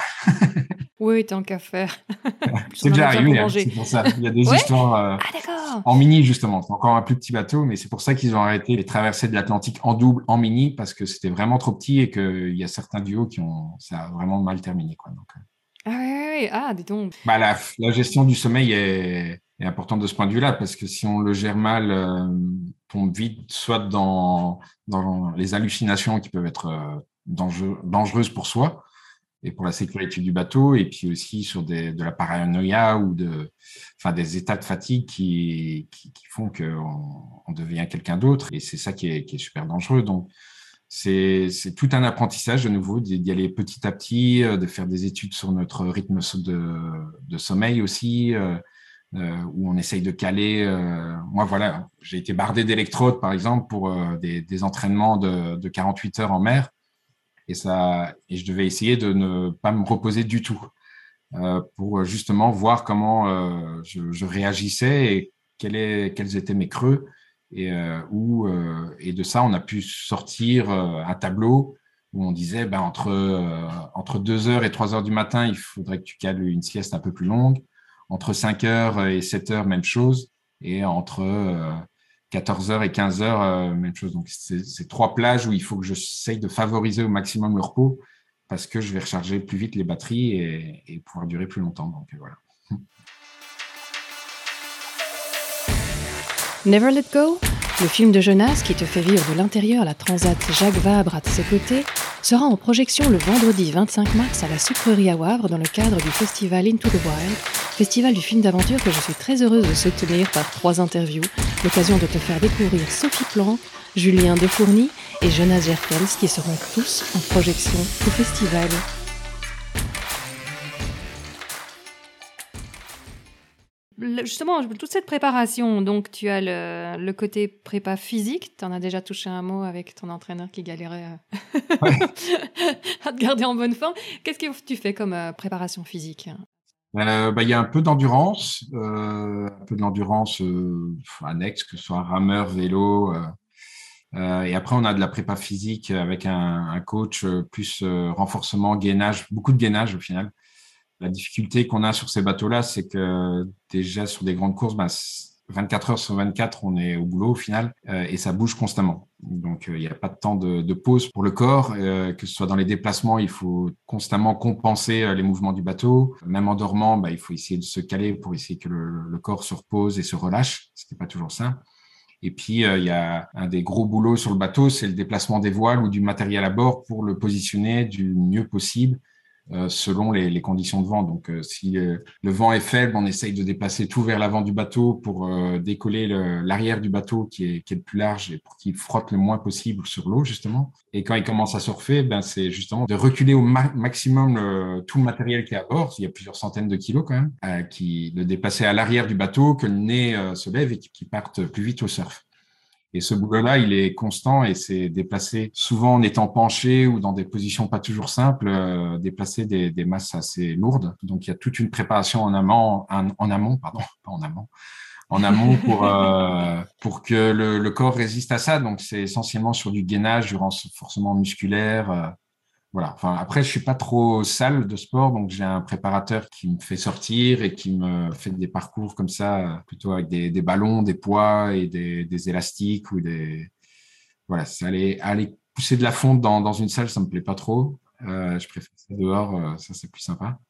Oui, tant qu'à faire. C'est déjà arrivé, hein, c'est pour ça. Il y a des ouais histoires euh, ah, en mini, justement. C'est encore un plus petit bateau, mais c'est pour ça qu'ils ont arrêté les traversées de l'Atlantique en double, en mini, parce que c'était vraiment trop petit et qu'il y a certains duos qui ont ça a vraiment mal terminé, quoi. Donc, ah oui, oui, oui. Ah, dis donc. Bah, la, la gestion du sommeil est, est importante de ce point de vue-là, parce que si on le gère mal, euh, on tombe vite soit dans, dans les hallucinations qui peuvent être euh, dangereux, dangereuses pour soi et pour la sécurité du bateau, et puis aussi sur des, de la paranoïa ou de, enfin, des états de fatigue qui, qui, qui font qu'on on devient quelqu'un d'autre, et c'est ça qui est, qui est super dangereux. Donc, c'est, c'est tout un apprentissage de nouveau, d'y aller petit à petit, de faire des études sur notre rythme de, de sommeil aussi, euh, euh, où on essaye de caler. Euh, moi, voilà, j'ai été bardé d'électrodes, par exemple, pour euh, des, des entraînements de, de quarante-huit heures en mer. Et, ça, et je devais essayer de ne pas me reposer du tout euh, pour justement voir comment euh, je, je réagissais et quel est, quels étaient mes creux. Et, euh, où, euh, et de ça, on a pu sortir euh, un tableau où on disait ben, entre, euh, entre deux heures et trois heures du matin, il faudrait que tu cales une sieste un peu plus longue. Entre cinq heures et sept heures, même chose. Et entre euh, quatorze heures et quinze heures, euh, même chose. Donc, c'est, c'est trois plages où il faut que j'essaye de favoriser au maximum le repos parce que je vais recharger plus vite les batteries et, et pouvoir durer plus longtemps. Donc, voilà. Never Let Go, le film de Jonas qui te fait vivre de l'intérieur la transat Jacques Vabre à ses côtés, sera en projection le vendredi vingt-cinq mars à la Sucrerie à Wavre dans le cadre du festival Into the Wild, festival du film d'aventure que je suis très heureuse de soutenir par trois interviews, l'occasion de te faire découvrir Sophie Planck, Julien Defourny et Jonas Jerkens qui seront tous en projection au festival. Justement, toute cette préparation, donc tu as le, le côté prépa physique, tu en as déjà touché un mot avec ton entraîneur qui galérait à, ouais. à te garder en bonne forme. Qu'est-ce que tu fais comme euh, préparation physique ? Euh, bah, y a un peu d'endurance, euh, un peu de l'endurance euh, annexe, que ce soit rameur, vélo. Euh, euh, et après, on a de la prépa physique avec un, un coach euh, plus euh, renforcement, gainage, beaucoup de gainage au final. La difficulté qu'on a sur ces bateaux-là, c'est que déjà sur des grandes courses, bah, vingt-quatre heures sur vingt-quatre, on est au boulot au final euh, et ça bouge constamment. Donc, il euh, n'y a pas de temps de, de pause pour le corps. Euh, que ce soit dans les déplacements, il faut constamment compenser euh, les mouvements du bateau. Même en dormant, bah, il faut essayer de se caler pour essayer que le, le corps se repose et se relâche, ce qui n'est pas toujours simple. Et puis, euh, il y a un des gros boulots sur le bateau, c'est le déplacement des voiles ou du matériel à bord pour le positionner du mieux possible Euh, selon les, les conditions de vent. Donc, euh, si euh, le vent est faible, on essaye de déplacer tout vers l'avant du bateau pour euh, décoller le, l'arrière du bateau qui est, qui est le plus large et pour qu'il frotte le moins possible sur l'eau, justement. Et quand il commence à surfer, ben, c'est justement de reculer au ma- maximum le, tout le matériel qui est à bord. Il y a plusieurs centaines de kilos quand même, euh, qui, de déplacer à l'arrière du bateau, que le nez euh, se lève et qui, qui partent plus vite au surf. Et ce boulot-là, il est constant et c'est déplacer, souvent en étant penché ou dans des positions pas toujours simples, euh, déplacer des, des masses assez lourdes. Donc, il y a toute une préparation en amont, en, en amont, pardon, pas en amont, en amont pour euh, pour que le, le corps résiste à ça. Donc, c'est essentiellement sur du gainage, du renforcement musculaire. Euh, Voilà. Enfin, après, je suis pas trop salle de sport, donc j'ai un préparateur qui me fait sortir et qui me fait des parcours comme ça, plutôt avec des, des ballons, des poids et des, des élastiques ou des. Voilà, ça aller, aller pousser de la fonte dans, dans une salle, ça me plaît pas trop. Euh, je préfère ça dehors, euh, ça c'est plus sympa.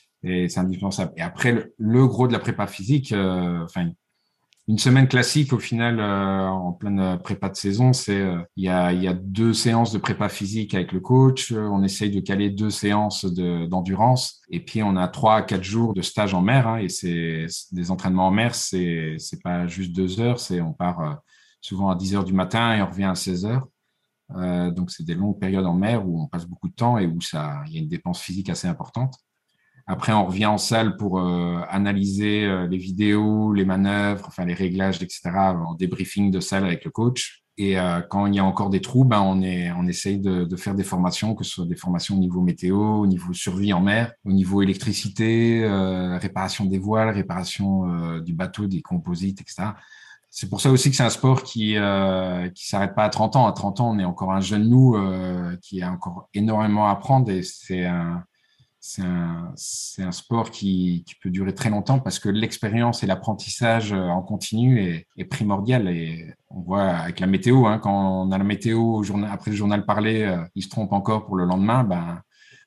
Et c'est indispensable. Et après, le, le gros de la prépa physique, euh, enfin. Une semaine classique, au final, euh, en pleine prépa de saison, c'est euh, il y a il y a deux séances de prépa physique avec le coach. Euh, on essaye de caler deux séances de, d'endurance, et puis on a trois à quatre jours de stage en mer. Hein, et c'est, c'est des entraînements en mer, c'est c'est pas juste deux heures, c'est on part euh, souvent à dix heures du matin et on revient à seize heures. Euh, donc c'est des longues périodes en mer où on passe beaucoup de temps et où ça il y a une dépense physique assez importante. Après, on revient en salle pour euh, analyser euh, les vidéos, les manœuvres, enfin les réglages, et cetera, en débriefing de salle avec le coach. Et euh, quand il y a encore des trous, ben on est, on essaye de, de faire des formations, que ce soit des formations au niveau météo, au niveau survie en mer, au niveau électricité, euh, réparation des voiles, réparation euh, du bateau, des composites, et cetera. C'est pour ça aussi que c'est un sport qui euh, qui s'arrête pas à trente ans. À trente ans, on est encore un jeune nous euh, qui a encore énormément à apprendre, et c'est un C'est un, c'est un sport qui, qui peut durer très longtemps parce que l'expérience et l'apprentissage en continu est, est primordial. Et on voit avec la météo, hein, quand on a la météo au journal, après le journal parlé, euh, il se trompe encore pour le lendemain. Ben,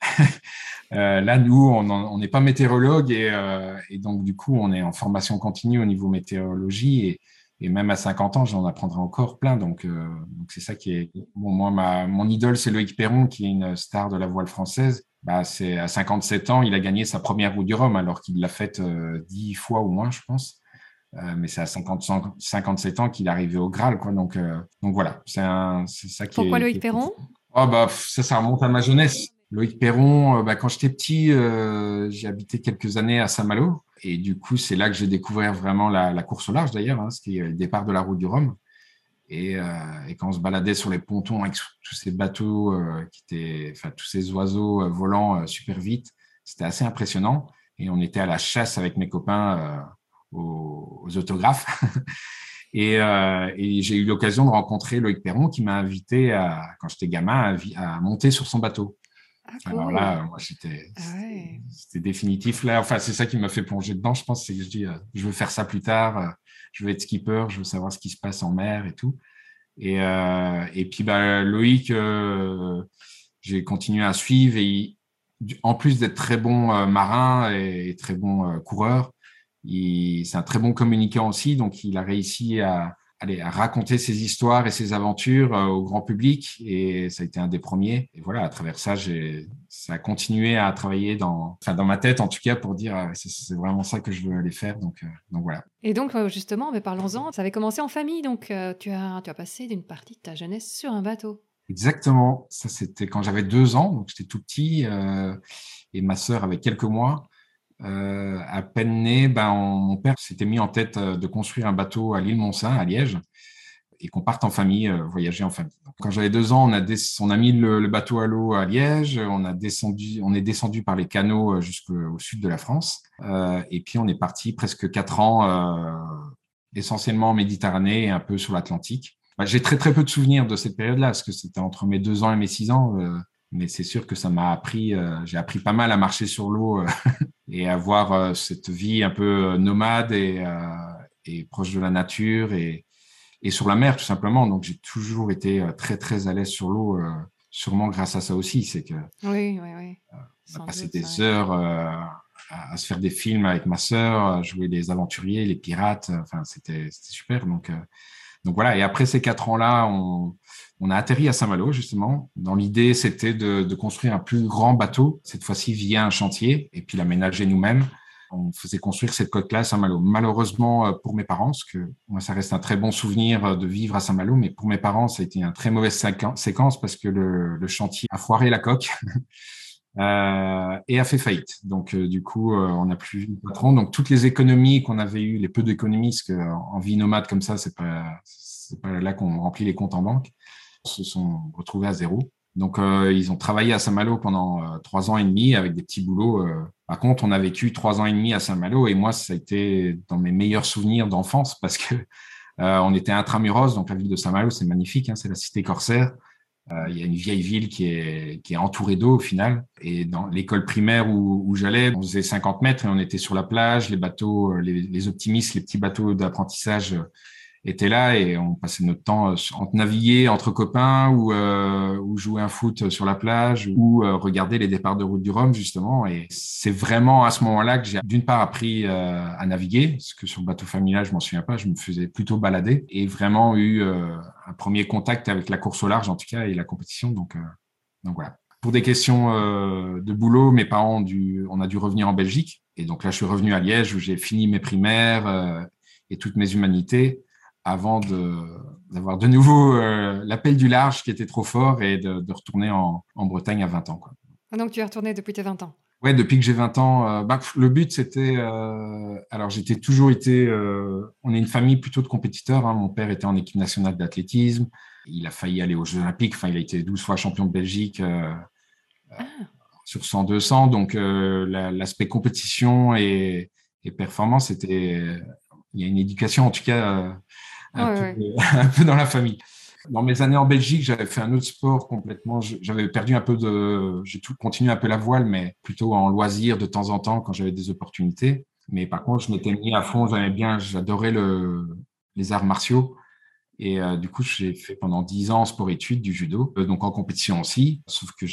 Euh, là, nous, on n'est pas météorologue et, euh, et donc, du coup, on est en formation continue au niveau météorologie et, et même à cinquante ans, j'en apprendrai encore plein. Donc, euh, donc c'est ça qui est… Bon, moi, ma, mon idole, c'est Loïc Perron, qui est une star de la voile française. Bah, c'est à cinquante-sept ans, il a gagné sa première route du Rhum, alors qu'il l'a faite euh, dix fois ou moins, je pense. Euh, mais c'est à cinquante, cinquante-sept ans qu'il est arrivé au Graal, quoi. Donc, euh, donc voilà, c'est, un, c'est ça qui Pourquoi est… Loïc Qui est… Perron? Oh, bah, ça, ça remonte à ma jeunesse. Loïc Perron, euh, bah, quand j'étais petit, euh, j'ai habité quelques années à Saint-Malo. Et du coup, c'est là que j'ai découvert vraiment la, la course au large, d'ailleurs, hein, ce qui est le départ de la route du Rhum. Et, euh, et quand on se baladait sur les pontons avec tous ces bateaux, euh, qui étaient, enfin, tous ces oiseaux euh, volant euh, super vite, c'était assez impressionnant. Et on était à la chasse avec mes copains euh, aux, aux autographes. Et, euh, et j'ai eu l'occasion de rencontrer Loïc Perron qui m'a invité, à, quand j'étais gamin, à, à monter sur son bateau. Ah, Alors cool. là, moi, j'étais, Ah ouais. c'était définitif. Là, enfin, c'est ça qui m'a fait plonger dedans, je pense. C'est que je dis, euh, je veux faire ça plus tard. Euh, je veux être skipper. Je veux savoir ce qui se passe en mer et tout. Et, euh, et puis, bah, Loïc, euh, j'ai continué à suivre. Et il, en plus d'être très bon euh, marin et, et très bon euh, coureur, il, c'est un très bon communicant aussi. Donc, il a réussi à, allez, à raconter ses histoires et ses aventures euh, au grand public. Et ça a été un des premiers. Et voilà, à travers ça, j'ai, ça a continué à travailler dans, enfin, dans ma tête, en tout cas, pour dire ah, c'est, c'est vraiment ça que je veux aller faire. Donc, euh, donc voilà. Et donc, euh, justement, mais parlons-en, ça avait commencé en famille, donc euh, tu as, tu as passé d'une partie de ta jeunesse sur un bateau. Exactement. Ça, c'était quand j'avais deux ans. Donc, j'étais tout petit euh, et ma sœur avait quelques mois. Euh, à peine né, ben, on- mon père s'était mis en tête euh, de construire un bateau à l'île Montsaint, à Liège, et qu'on parte en famille, euh, voyager en famille. Donc, quand j'avais deux ans, on a, des, on a mis le, le bateau à l'eau à Liège, on, a descendu, on est descendu par les canaux euh, jusqu'au sud de la France, euh, et puis on est parti presque quatre ans, euh, essentiellement en Méditerranée et un peu sur l'Atlantique. Bah, j'ai très très peu de souvenirs de cette période-là, parce que c'était entre mes deux ans et mes six ans, euh, mais c'est sûr que ça m'a appris, euh, j'ai appris pas mal à marcher sur l'eau euh, et avoir euh, cette vie un peu nomade et, euh, et proche de la nature et, et sur la mer tout simplement. Donc j'ai toujours été euh, très très à l'aise sur l'eau, euh, sûrement grâce à ça aussi. C'est que Oui, oui, oui. on a Sans passé doute, des ouais. heures euh, à, à se faire des films avec ma sœur, à jouer les aventuriers, les pirates. Enfin c'était c'était super. Donc euh, donc voilà. Et après ces quatre ans-là, on on a atterri à Saint-Malo, justement. Dans l'idée, c'était de, de construire un plus grand bateau, cette fois-ci via un chantier, et puis l'aménager nous-mêmes. On faisait construire cette côte-là à Saint-Malo. Malheureusement euh, pour mes parents, parce que moi, ça reste un très bon souvenir euh, de vivre à Saint-Malo, mais pour mes parents, ça a été une très mauvaise séquence parce que le, le chantier a foiré la coque euh, et a fait faillite. Donc, euh, du coup, euh, on n'a plus vu le patron. Donc, toutes les économies qu'on avait eues, les peu d'économies, parce qu'en vie nomade comme ça, c'est pas, c'est pas là qu'on remplit les comptes en banque, se sont retrouvés à zéro. Donc, euh, ils ont travaillé à Saint-Malo pendant euh, trois ans et demi avec des petits boulots. Euh. Par contre, on a vécu trois ans et demi à Saint-Malo et moi, ça a été dans mes meilleurs souvenirs d'enfance parce que euh, on était intramuros, donc la ville de Saint-Malo, c'est magnifique, hein, c'est la cité corsaire. Euh, il y a une vieille ville qui est, qui est entourée d'eau au final. Et dans l'école primaire où, où j'allais, on faisait cinquante mètres et on était sur la plage, les bateaux, les, les optimistes, les petits bateaux d'apprentissage étaient là et on passait notre temps entre naviguer entre copains ou, euh, ou jouer un foot sur la plage ou euh, regarder les départs de route du Rhum justement. Et c'est vraiment à ce moment-là que j'ai d'une part appris euh, à naviguer, parce que sur le bateau familial, je m'en souviens pas, je me faisais plutôt balader et vraiment eu euh, un premier contact avec la course au large en tout cas et la compétition. Donc, euh, donc voilà. Pour des questions euh, de boulot, mes parents ont dû, on a dû revenir en Belgique. Et donc là, je suis revenu à Liège où j'ai fini mes primaires euh, et toutes mes humanités avant de, d'avoir de nouveau euh, l'appel du large qui était trop fort et de, de retourner en, en Bretagne à vingt ans, quoi. Ah, donc tu es retourné depuis tes vingt ans. Ouais, depuis que j'ai vingt ans, euh, bah, le but c'était, euh, alors j'étais toujours été, euh, on est une famille plutôt de compétiteurs, hein. Mon père était en équipe nationale d'athlétisme, il a failli aller aux Jeux Olympiques, enfin il a été douze fois champion de Belgique euh, Ah, sur cent deux cents, donc euh, la, l'aspect compétition et, et performance, c'était, il y a une éducation en tout cas euh, un ouais, peu, ouais. un peu dans la famille. Dans mes années en Belgique, j'avais fait un autre sport complètement. J'avais perdu un peu de. J'ai tout continué un peu la voile, mais plutôt en loisir de temps en temps quand j'avais des opportunités. Mais par contre, je m'étais mis à fond. J'aimais bien. J'adorais le, les arts martiaux. Et euh, du coup, j'ai fait pendant dix ans sport-études du judo, euh, donc en compétition aussi. Sauf que je n'ai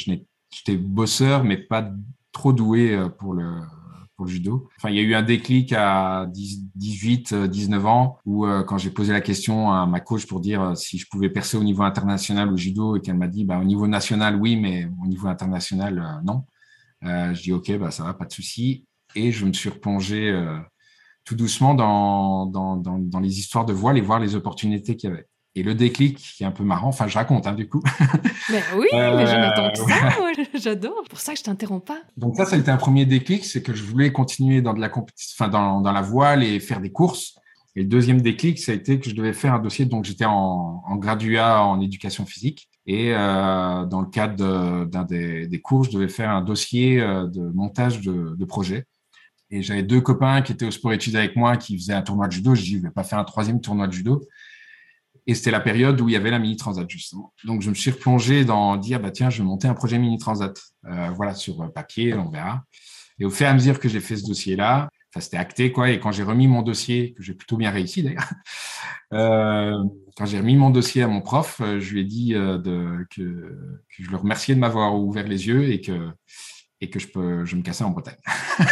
j'étais bosseur, mais pas trop doué pour le, pour le judo. Enfin, il y a eu un déclic à dix-huit, dix-neuf ans où, euh, quand j'ai posé la question à ma coach pour dire si je pouvais percer au niveau international au judo et qu'elle m'a dit, bah, au niveau national, oui, mais au niveau international, euh, non. Euh, je dis, OK, bah, ça va, pas de souci. Et je me suis replongé euh, tout doucement dans, dans, dans, dans les histoires de voile et voir les opportunités qu'il y avait. Et le déclic, qui est un peu marrant, enfin, je raconte, hein, du coup. Mais oui, euh, mais je n'attends que ça, ouais. moi, j'adore. C'est pour ça que je t'interromps pas. Donc ça, ça a été un premier déclic, c'est que je voulais continuer dans de la compétition, enfin, dans, dans la voile et faire des courses. Et le deuxième déclic, ça a été que je devais faire un dossier. Donc, j'étais en, en graduat en éducation physique. Et euh, dans le cadre de, d'un des, des cours, je devais faire un dossier euh, de montage de, de projet. Et j'avais deux copains qui étaient au sport-études avec moi, qui faisaient un tournoi de judo. Je dis, je vais pas faire un troisième tournoi de judo. Et c'était la période où il y avait la Mini Transat, justement. Donc, je me suis replongé dans dire, bah, tiens, je vais monter un projet Mini Transat. Euh, voilà, sur papier, on verra. Et au fur et à mesure que j'ai fait ce dossier-là, enfin, c'était acté, quoi. Et quand j'ai remis mon dossier, que j'ai plutôt bien réussi d'ailleurs, euh, quand j'ai remis mon dossier à mon prof, je lui ai dit euh, de, que, que je le remerciais de m'avoir ouvert les yeux et que, et que je, peux, je me cassais en Bretagne.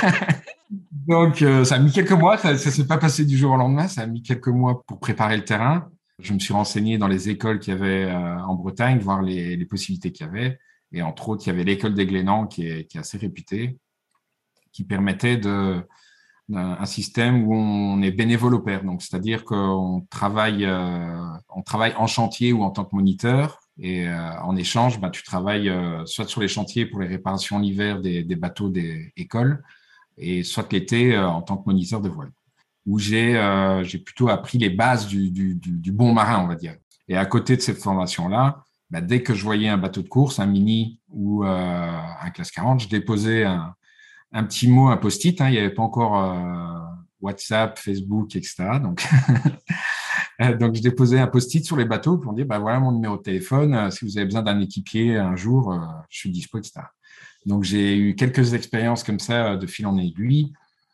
Donc, euh, ça a mis quelques mois, ça ne s'est pas passé du jour au lendemain, ça a mis quelques mois pour préparer le terrain. Je me suis renseigné dans les écoles qu'il y avait euh, en Bretagne, voir les, les possibilités qu'il y avait. Et entre autres, il y avait l'école des Glénans qui est, qui est assez réputée, qui permettait de, un système où on est bénévole au pair. Donc, c'est-à-dire qu'on travaille, euh, on travaille en chantier ou en tant que moniteur. Et euh, en échange, bah, tu travailles euh, soit sur les chantiers pour les réparations l'hiver des, des bateaux des écoles, et soit l'été euh, en tant que moniteur de voile, où j'ai euh, j'ai plutôt appris les bases du, du, du, du bon marin, on va dire. Et à côté de cette formation-là, bah, dès que je voyais un bateau de course, un mini ou euh, un classe quarante, je déposais un, un petit mot, un post-it. Hein, il n'y avait pas encore euh, WhatsApp, Facebook, et cetera. Donc, donc, je déposais un post-it sur les bateaux pour dire, bah, voilà mon numéro de téléphone. Euh, si vous avez besoin d'un équipier un jour, euh, je suis dispo, et cetera. Donc, j'ai eu quelques expériences comme ça de fil en aiguille.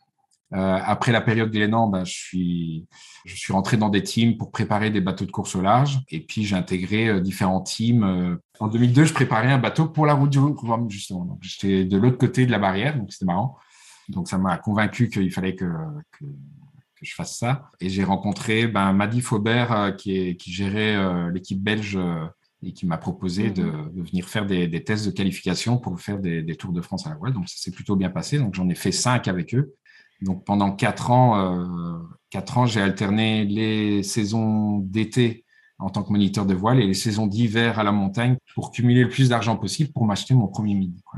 Euh, après la période Glénan, ben, je suis, je suis rentré dans des teams pour préparer des bateaux de course au large. Et puis, j'ai intégré euh, différents teams. Euh, en deux mille deux, je préparais un bateau pour la route du Rhum, justement. Donc, j'étais de l'autre côté de la barrière, donc c'était marrant. Donc, ça m'a convaincu qu'il fallait que, que, que je fasse ça. Et j'ai rencontré ben, Madi Faubert, euh, qui, est, qui gérait euh, l'équipe belge euh, et qui m'a proposé de, de venir faire des, des tests de qualification pour faire des, des Tours de France à la voile. Donc, ça s'est plutôt bien passé. Donc, j'en ai fait cinq avec eux. Donc, pendant quatre ans, euh, quatre ans, j'ai alterné les saisons d'été en tant que moniteur de voile et les saisons d'hiver à la montagne pour cumuler le plus d'argent possible pour m'acheter mon premier mini. Quoi.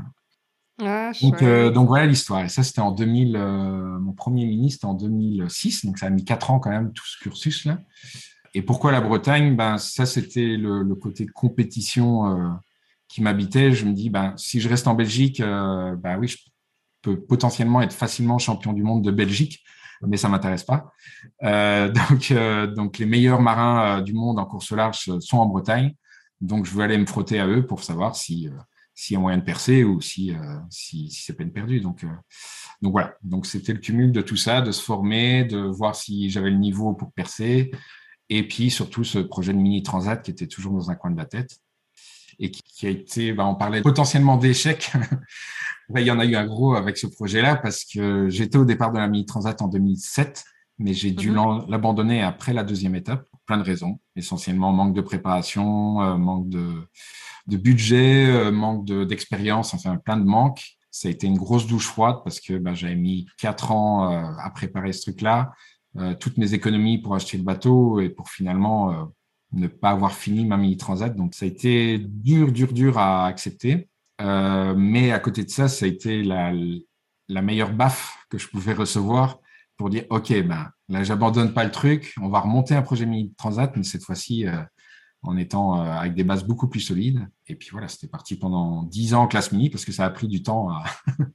Ah, donc, euh, donc, voilà l'histoire. Et ça, c'était en deux mille. Euh, mon premier mini, c'était en deux mille six. Donc, ça a mis quatre ans quand même, tout ce cursus-là. Et pourquoi la Bretagne? Ben, ça, c'était le, le côté compétition euh, qui m'habitait. Je me dis, ben, si je reste en Belgique, euh, ben oui, je peut potentiellement être facilement champion du monde de Belgique, mais ça m'intéresse pas. Euh, donc, euh, donc, les meilleurs marins euh, du monde en course au large sont en Bretagne. Donc, je veux aller me frotter à eux pour savoir si, euh, s'il y a moyen de percer ou si, euh, si, si c'est peine perdue. Donc, euh, donc, voilà. Donc, c'était le cumul de tout ça, de se former, de voir si j'avais le niveau pour percer. Et puis, surtout, ce projet de Mini Transat qui était toujours dans un coin de la tête et qui, qui a été, bah, on parlait potentiellement d'échec. Ben, il y en a eu un gros avec ce projet-là parce que j'étais au départ de la Mini Transat en deux mille sept, mais j'ai dû mm-hmm. l'abandonner après la deuxième étape pour plein de raisons. Essentiellement, manque de préparation, euh, manque de, de budget, euh, manque de, d'expérience, enfin plein de manques. Ça a été une grosse douche froide parce que ben, j'avais mis quatre ans euh, à préparer ce truc-là, euh, toutes mes économies pour acheter le bateau et pour finalement euh, ne pas avoir fini ma Mini Transat. Donc, ça a été dur, dur, dur à accepter. Euh, mais à côté de ça, ça a été la, la meilleure baffe que je pouvais recevoir pour dire, OK, ben, là, j'abandonne pas le truc. On va remonter un projet Mini Transat, mais cette fois-ci, euh, en étant euh, avec des bases beaucoup plus solides. Et puis voilà, c'était parti pendant dix ans en classe mini parce que ça a pris du temps à,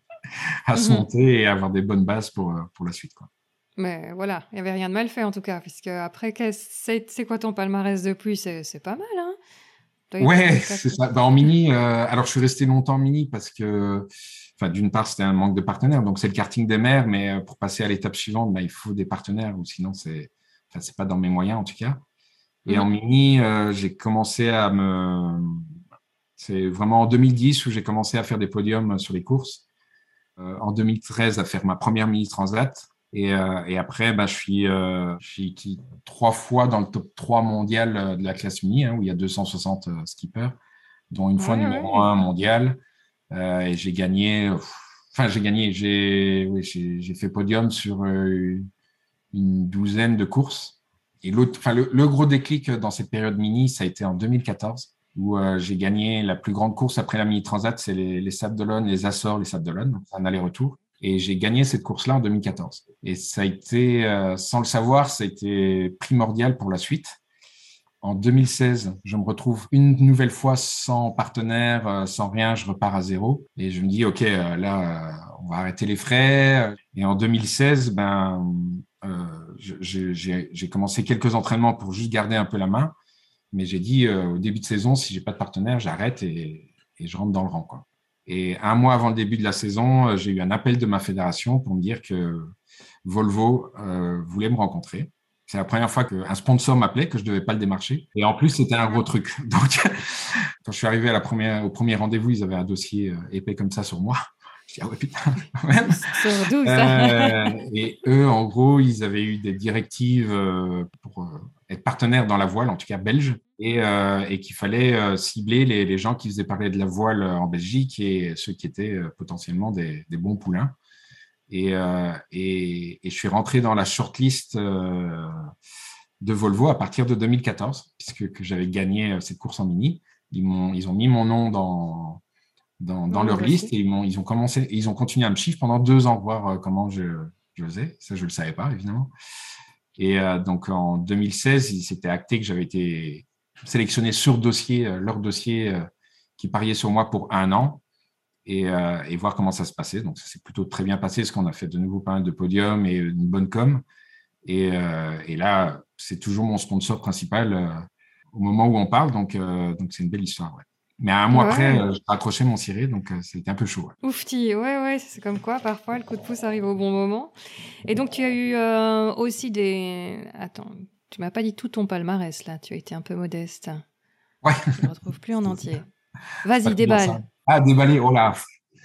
à se monter et à avoir des bonnes bases pour, pour la suite, quoi. Mais voilà, il n'y avait rien de mal fait en tout cas, puisque après, c'est, c'est quoi ton palmarès depuis? C'est, c'est pas mal, hein? Ouais, c'est ça. Ben, en mini, euh, alors je suis resté longtemps en mini parce que, enfin, d'une part, c'était un manque de partenaires. Donc, c'est le karting des mers, mais pour passer à l'étape suivante, ben, il faut des partenaires ou sinon, c'est, enfin, c'est pas dans mes moyens en tout cas. Et mmh. en mini, euh, j'ai commencé à me, C'est vraiment en deux mille dix où j'ai commencé à faire des podiums sur les courses. Euh, en deux mille treize, à faire ma première mini transat. Et, euh, et après, bah, je suis, euh, je suis trois fois dans le top trois mondial de la classe mini, hein, où il y a deux cent soixante euh, skippers, dont une fois Ouais, numéro ouais. un mondial. Euh, et j'ai gagné, enfin, j'ai gagné, j'ai, oui, j'ai, j'ai fait podium sur euh, une douzaine de courses. Et l'autre, enfin, le, le gros déclic dans cette période mini, ça a été en deux mille quatorze, où euh, j'ai gagné la plus grande course après la mini transat, c'est les, les Sables d'Olonne, les Açores, les Sables d'Olonne, c'est un aller-retour. Et j'ai gagné cette course-là en deux mille quatorze. Et ça a été, euh, sans le savoir, ça a été primordial pour la suite. En deux mille seize, je me retrouve une nouvelle fois sans partenaire, euh, sans rien, je repars à zéro. Et je me dis, OK, euh, là, euh, on va arrêter les frais. Et en deux mille seize, ben, euh, je- j'ai j'ai commencé quelques entraînements pour juste garder un peu la main. Mais j'ai dit, euh, au début de saison, si j'ai pas de partenaire, j'arrête et, et je rentre dans le rang, quoi. Et un mois avant le début de la saison, euh, j'ai eu un appel de ma fédération pour me dire que Volvo euh, voulait me rencontrer. C'est la première fois qu'un sponsor m'appelait, que je ne devais pas le démarcher. Et en plus, c'était un gros truc. Donc, quand je suis arrivé à la première, au premier rendez-vous, ils avaient un dossier euh, épais comme ça sur moi. Je dis, ah ouais, putain, quand même. Sors d'où, ça? Euh, et eux, en gros, ils avaient eu des directives euh, pour euh, être partenaires dans la voile, en tout cas belge, et, euh, et qu'il fallait euh, cibler les, les gens qui faisaient parler de la voile en Belgique et ceux qui étaient euh, potentiellement des, des bons poulains. Et, euh, et, et je suis rentré dans la shortlist euh, de Volvo à partir de deux mille quatorze, puisque que j'avais gagné cette course en mini. Ils, m'ont, ils ont mis mon nom dans, dans, dans leur liste et ils, m'ont, ils, ont commencé, ils ont continué à me chiffrer pendant deux ans, voir comment je, je faisais. Ça, je ne le savais pas, évidemment. Et euh, donc, en deux mille seize, il s'était acté que j'avais été sélectionné sur dossier, euh, leur dossier euh, qui pariait sur moi pour un an. Et, euh, et voir comment ça se passait. Donc, ça s'est plutôt très bien passé parce qu'on a fait de nouveau pas mal de podiums et une bonne com. Et, euh, et là, c'est toujours mon sponsor principal euh, au moment où on parle. Donc, euh, donc c'est une belle histoire. Ouais. Mais un mois ouais. après, euh, j'ai raccroché mon ciré, donc euh, c'était un peu chaud. Ouais. Oufti, ouais, ouais, c'est comme quoi, parfois, le coup de pouce arrive au bon moment. Et donc, tu as eu euh, aussi des... Attends, tu m'as pas dit tout ton palmarès, là. Tu as été un peu modeste. Ouais. Je ne retrouve plus en entier. Vas-y, déballe. Ah, déballer, oh là.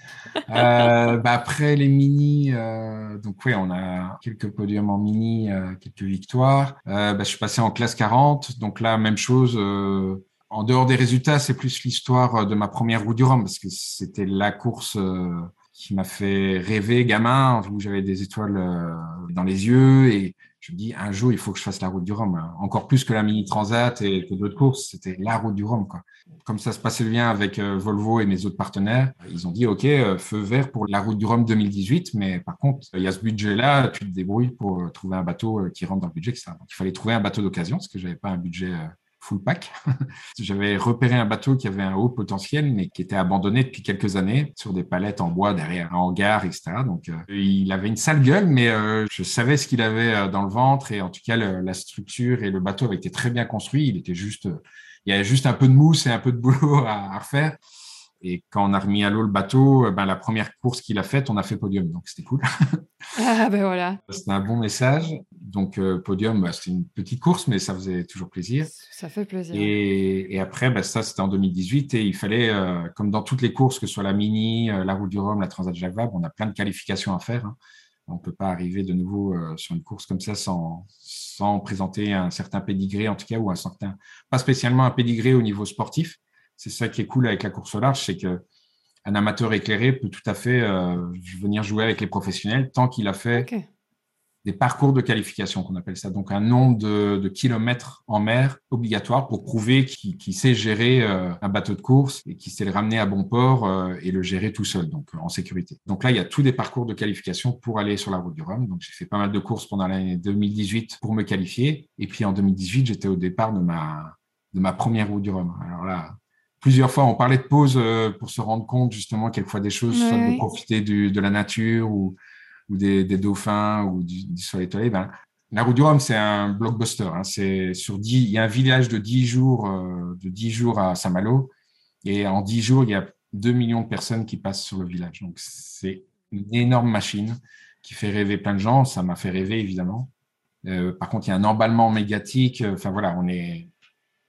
euh, bah après les mini, euh, donc oui, on a quelques podiums en mini, euh, quelques victoires. Euh, bah, je suis passé en classe quarante, donc là, même chose. Euh, en dehors des résultats, c'est plus l'histoire de ma première route du Rhum, parce que c'était la course euh, qui m'a fait rêver, gamin, où j'avais des étoiles euh, dans les yeux, et je me dis, un jour, il faut que je fasse la route du Rhum. Encore plus que la mini transat et que d'autres courses, c'était la route du Rhum, quoi. Comme ça se passait bien avec euh, Volvo et mes autres partenaires, ils ont dit, OK, euh, feu vert pour la route du Rhum deux mille dix-huit, mais par contre, il y a ce budget-là, tu te débrouilles pour euh, trouver un bateau euh, qui rentre dans le budget, et cetera. Donc, il fallait trouver un bateau d'occasion, parce que j'avais pas un budget euh, full pack. J'avais repéré un bateau qui avait un haut potentiel, mais qui était abandonné depuis quelques années sur des palettes en bois derrière un hangar, et cetera. Donc, euh, il avait une sale gueule, mais euh, je savais ce qu'il avait euh, dans le ventre, et en tout cas, le, la structure et le bateau avaient été très bien construits. Il était juste... Euh, Il y avait juste un peu de mousse et un peu de boulot à, à refaire. Et quand on a remis à l'eau le bateau, ben, la première course qu'il a faite, on a fait podium. Donc, c'était cool. Ah, ben voilà. C'était un bon message. Donc, euh, podium, ben, c'était une petite course, mais ça faisait toujours plaisir. Ça fait plaisir. Et, et après, ben, ça, c'était en deux mille dix-huit. Et il fallait, euh, comme dans toutes les courses, que ce soit la Mini, euh, la Route du Rhum, la Transat Jacques Vabre, on a plein de qualifications à faire. Hein. On ne peut pas arriver de nouveau euh, sur une course comme ça sans... sans présenter un certain pédigré, en tout cas, ou un certain, pas spécialement un pédigré au niveau sportif. C'est ça qui est cool avec la course au large, c'est qu'un amateur éclairé peut tout à fait euh, venir jouer avec les professionnels tant qu'il a fait okay. des parcours de qualification, qu'on appelle ça. Donc, un nombre de, de kilomètres en mer obligatoire pour prouver qu'il, qu'il sait gérer euh, un bateau de course et qu'il sait le ramener à bon port euh, et le gérer tout seul, donc en sécurité. Donc là, il y a tous des parcours de qualification pour aller sur la route du Rhum. Donc, j'ai fait pas mal de courses pendant l'année deux mille dix-huit pour me qualifier. Et puis, en deux mille dix-huit, j'étais au départ de ma, de ma première route du Rhum. Alors là, plusieurs fois, on parlait de pause euh, pour se rendre compte, justement, quelquefois des choses, ouais. soit de profiter du, de la nature ou ou des, des dauphins, ou du, du soleil étoilé, ben, la route du Rhum, c'est un blockbuster. Hein. C'est sur dix, il y a un village de dix jours, euh, de dix jours à Saint-Malo, et en dix jours, il y a deux millions de personnes qui passent sur le village. Donc, c'est une énorme machine qui fait rêver plein de gens. Ça m'a fait rêver, évidemment. Euh, par contre, il y a un emballement médiatique. Enfin, voilà, on est...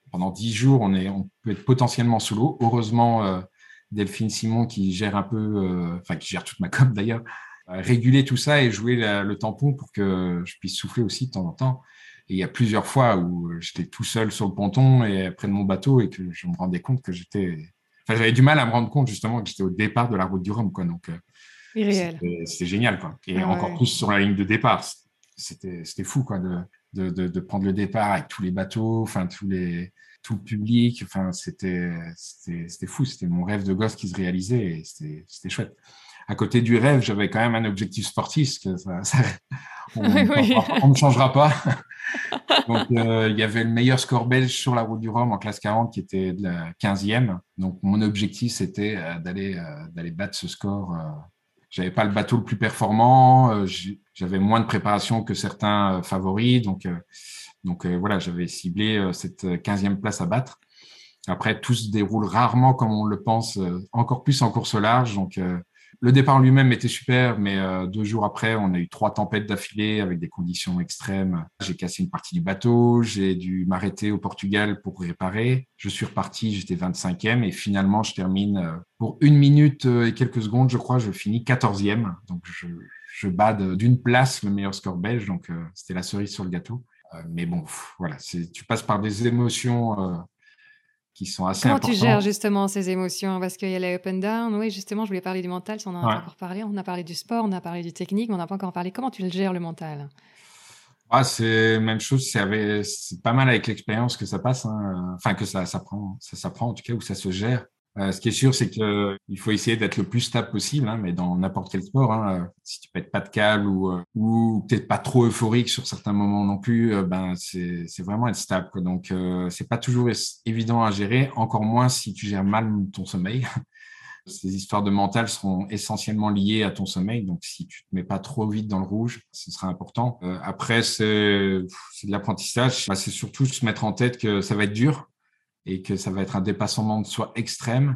pendant dix jours, on, est, on peut être potentiellement sous l'eau. Heureusement, euh, Delphine Simon, qui gère un peu, euh, enfin, qui gère toute ma com d'ailleurs, a régulé tout ça et joué la, le tampon pour que je puisse souffler aussi de temps en temps. Et il y a plusieurs fois où j'étais tout seul sur le ponton et près de mon bateau et que je me rendais compte que j'étais. Enfin, j'avais du mal à me rendre compte justement que j'étais au départ de la route du Rhum, quoi. Donc, euh, Irréel. c'était, c'était génial, quoi. Et Ah encore ouais. plus sur la ligne de départ. C'était, c'était fou, quoi, de, de, de, de prendre le départ avec tous les bateaux, enfin, tous les, tout le public. Enfin, c'était, c'était, c'était fou. C'était mon rêve de gosse qui se réalisait et c'était, c'était chouette. À côté du rêve, j'avais quand même un objectif sportif, que ça, ça, on Oui. ne me changera pas. Donc, euh, il y avait le meilleur score belge sur la route du Rhum en classe quarante qui était de la quinzième. Donc, mon objectif, c'était euh, d'aller, euh, d'aller battre ce score. Euh. J'avais pas le bateau le plus performant. Euh, j'avais moins de préparation que certains euh, favoris. Donc, euh, donc euh, voilà, j'avais ciblé euh, cette quinzième place à battre. Après, tout se déroule rarement comme on le pense, euh, encore plus en course au large. Donc, euh, le départ lui-même était super, mais euh, deux jours après, on a eu trois tempêtes d'affilée avec des conditions extrêmes. J'ai cassé une partie du bateau, j'ai dû m'arrêter au Portugal pour réparer. Je suis reparti, j'étais vingt-cinquième et finalement, je termine euh, pour une minute et quelques secondes, je crois, je finis quatorzième. Donc, je, je bats de, d'une place le meilleur score belge. Donc, euh, c'était la cerise sur le gâteau. Euh, mais bon, pff, voilà, c'est, tu passes par des émotions euh, qui sont assez Comment tu gères importantes. justement ces émotions? Parce qu'il y a les up and down. Oui, justement, je voulais parler du mental, si on n'en a Ouais. pas encore parlé. On a parlé du sport, on a parlé du technique, mais on n'a pas encore parlé. Comment tu le gères, le mental? Ah, c'est la même chose, c'est, avec, c'est pas mal avec l'expérience que ça passe, hein. Enfin que ça s'apprend, ça s'apprend en tout cas, ou ça se gère. Euh, ce qui est sûr, c'est que il faut essayer d'être le plus stable possible, hein, mais dans n'importe quel sport. Hein, euh, si tu pètes pas de câble ou euh, ou peut-être pas trop euphorique sur certains moments non plus, euh, ben c'est c'est vraiment être stable, quoi. Donc euh, c'est pas toujours évident à gérer, encore moins si tu gères mal ton sommeil. Ces histoires de mental seront essentiellement liées à ton sommeil. Donc, si tu te mets pas trop vite dans le rouge, ce sera important. Euh, après, c'est, c'est de l'apprentissage. Bah, c'est surtout se mettre en tête que ça va être dur et que ça va être un dépassement de soi extrême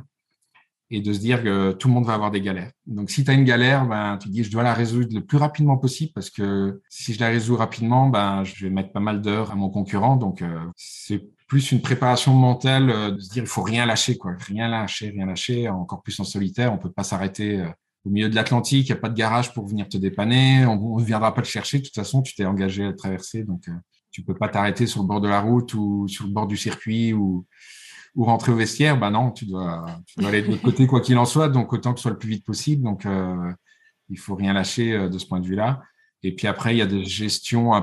et de se dire que tout le monde va avoir des galères. Donc, si tu as une galère, ben, tu te dis, je dois la résoudre le plus rapidement possible parce que si je la résous rapidement, ben, je vais mettre pas mal d'heures à mon concurrent. Donc, euh, c'est plus une préparation mentale euh, de se dire, il faut rien lâcher, quoi. Rien lâcher, rien lâcher. Encore plus en solitaire, on peut pas s'arrêter euh, au milieu de l'Atlantique. Il n'y a pas de garage pour venir te dépanner. On ne viendra pas te chercher. De toute façon, tu t'es engagé à le traverser. Donc, euh, tu peux pas t'arrêter sur le bord de la route ou sur le bord du circuit ou ou rentrer au vestiaire, ben non, tu dois, tu dois aller de l'autre côté quoi qu'il en soit, donc autant que ce soit le plus vite possible. Donc, euh, il faut rien lâcher euh, de ce point de vue-là. Et puis après, il y a des gestions un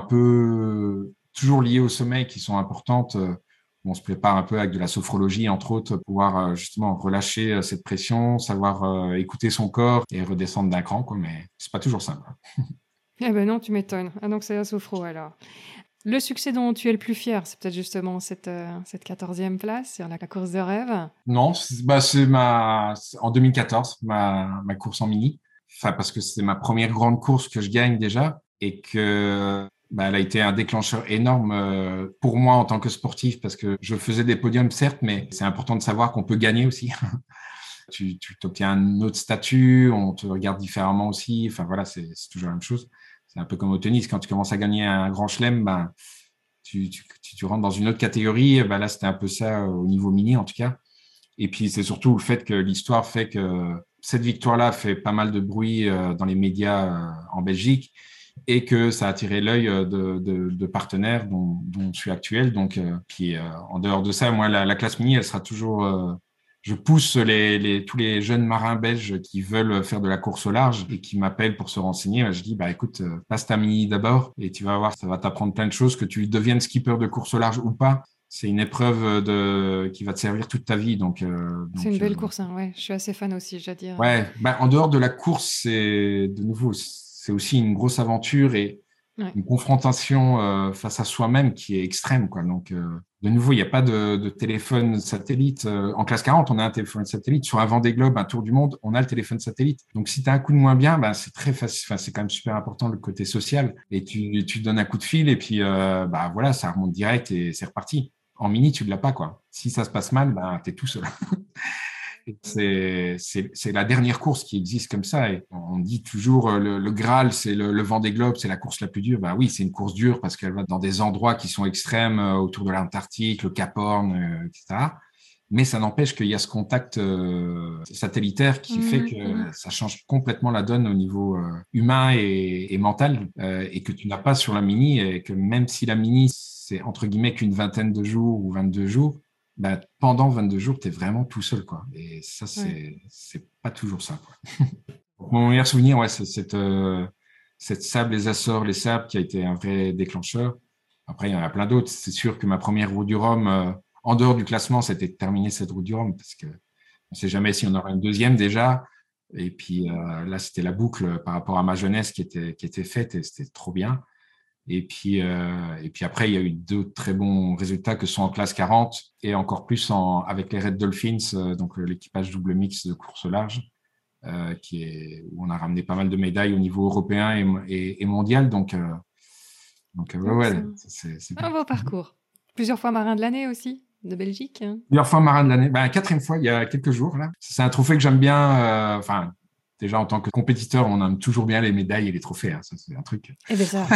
peu toujours liées au sommeil qui sont importantes. Euh, on se prépare un peu avec de la sophrologie, entre autres, pour pouvoir euh, justement relâcher euh, cette pression, savoir euh, écouter son corps et redescendre d'un cran, quoi. Mais c'est pas toujours simple. Eh ben non, tu m'étonnes. Ah, donc c'est la sophro alors. Le succès dont tu es le plus fier, c'est peut-être justement cette, euh, cette quatorzième place sur la, la course de rêve. Non, c'est, bah, c'est ma, c'est en deux mille quatorze, ma, ma course en mini. Enfin, parce que c'est ma première grande course que je gagne déjà et que, bah, elle a été un déclencheur énorme euh, pour moi en tant que sportif parce que je faisais des podiums, certes, mais c'est important de savoir qu'on peut gagner aussi. tu, tu obtiens un autre statut, on te regarde différemment aussi. Enfin, voilà, c'est, c'est toujours la même chose. C'est un peu comme au tennis, quand tu commences à gagner un grand chelem, ben, tu, tu, tu rentres dans une autre catégorie. Ben là, c'était un peu ça au niveau mini, en tout cas. Et puis, c'est surtout le fait que l'histoire fait que cette victoire-là fait pas mal de bruit dans les médias en Belgique et que ça a attiré l'œil de, de, de partenaires dont, dont je suis actuel. Donc, puis, en dehors de ça, moi, la, la classe mini, elle sera toujours... Je pousse les, les, tous les jeunes marins belges qui veulent faire de la course au large et qui m'appellent pour se renseigner. Je dis, bah, écoute, passe ta mini d'abord et tu vas voir, ça va t'apprendre plein de choses, que tu deviennes skipper de course au large ou pas. C'est une épreuve de, qui va te servir toute ta vie. Donc, euh, c'est une belle euh, course, hein, ouais. Je suis assez fan aussi, je dois dire. Ouais, bah, en dehors de la course, c'est de nouveau, c'est aussi une grosse aventure et Ouais. une confrontation euh, face à soi-même qui est extrême, quoi. Donc, euh, de nouveau, il n'y a pas de, de téléphone satellite. Euh, en classe quarante, on a un téléphone satellite. Sur un Vendée Globe, un tour du monde, on a le téléphone satellite. Donc, si tu as un coup de moins bien, ben, c'est très facile. Enfin, c'est quand même super important le côté social. Et tu, tu donnes un coup de fil et puis, euh, bah, voilà, ça remonte direct et c'est reparti. En mini, tu ne l'as pas, quoi. Si ça se passe mal, ben, tu es tout seul. C'est, c'est, c'est la dernière course qui existe comme ça. Et on dit toujours le, le Graal, c'est le, le Vendée Globe, c'est la course la plus dure. Ben oui, c'est une course dure parce qu'elle va dans des endroits qui sont extrêmes autour de l'Antarctique, le Cap Horn, euh, et cetera. Mais ça n'empêche qu'il y a ce contact euh, satellitaire qui mmh, fait que mmh. ça change complètement la donne au niveau euh, humain et, et mental euh, et que tu n'as pas sur la mini et que même si la mini, c'est entre guillemets qu'une vingtaine de jours ou vingt-deux jours, bah, pendant vingt-deux jours, tu es vraiment tout seul, quoi. Et ça, c'est, ouais. c'est pas toujours ça, quoi. Mon meilleur souvenir, ouais, c'est cette, euh, cette Sable, les Açores, les Sables qui a été un vrai déclencheur. Après, il y en a plein d'autres. C'est sûr que ma première Route du Rhum, euh, en dehors du classement, c'était de terminer cette Route du Rhum parce que on ne sait jamais si on aura une deuxième déjà. Et puis euh, là, c'était la boucle par rapport à ma jeunesse qui était, qui était faite et c'était trop bien. Et puis, euh, et puis après, il y a eu deux très bons résultats que sont en classe quarante et encore plus en, avec les Red Dolphins, euh, donc l'équipage double mix de course au large, euh, qui est, où on a ramené pas mal de médailles au niveau européen et, et, et mondial. Donc, euh, donc ouais, ouais, c'est, c'est un beau parcours. Plusieurs fois marin de l'année aussi, de Belgique. Hein. Plusieurs fois marin de l'année. Ben, quatrième fois, il y a quelques jours. Là. C'est un trophée que j'aime bien. Enfin, euh, déjà, en tant que compétiteur, on aime toujours bien les médailles et les trophées. Hein. Ça, c'est un truc. Eh bien, ça.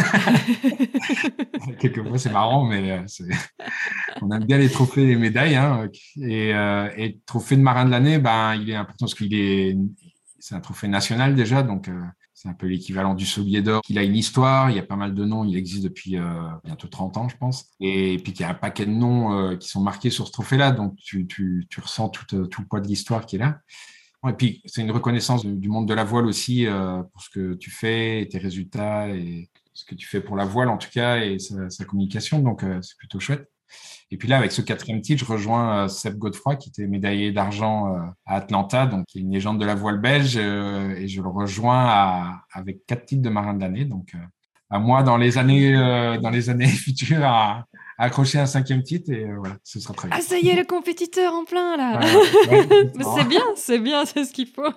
Quelquefois, c'est marrant, mais c'est... on aime bien les trophées et les médailles. Hein. Et, euh, et le trophée de marin de l'année, ben, il est important parce qu'il est... c'est un trophée national déjà. Donc, euh, c'est un peu l'équivalent du Soulier d'or. Il a une histoire, il y a pas mal de noms. Il existe depuis euh, bientôt trente ans, je pense. Et puis, il y a un paquet de noms euh, qui sont marqués sur ce trophée-là. Donc, tu, tu, tu ressens tout, tout le poids de l'histoire qui est là. Et puis, c'est une reconnaissance du monde de la voile aussi euh, pour ce que tu fais, tes résultats et ce que tu fais pour la voile en tout cas et sa, sa communication. Donc, euh, c'est plutôt chouette. Et puis là, avec ce quatrième titre, je rejoins euh, Seb Godefroy qui était médaillé d'argent euh, à Atlanta, donc qui est une légende de la voile belge. Euh, et je le rejoins à, avec quatre titres de marin de l'année. Donc, euh, à moi, dans les années, euh, dans les années futures, à, à accrocher un cinquième titre et euh, voilà, ce sera très bien. Ah, ça y est, le compétiteur en plein, là. Euh, ouais, c'est bien, c'est bien, c'est ce qu'il faut.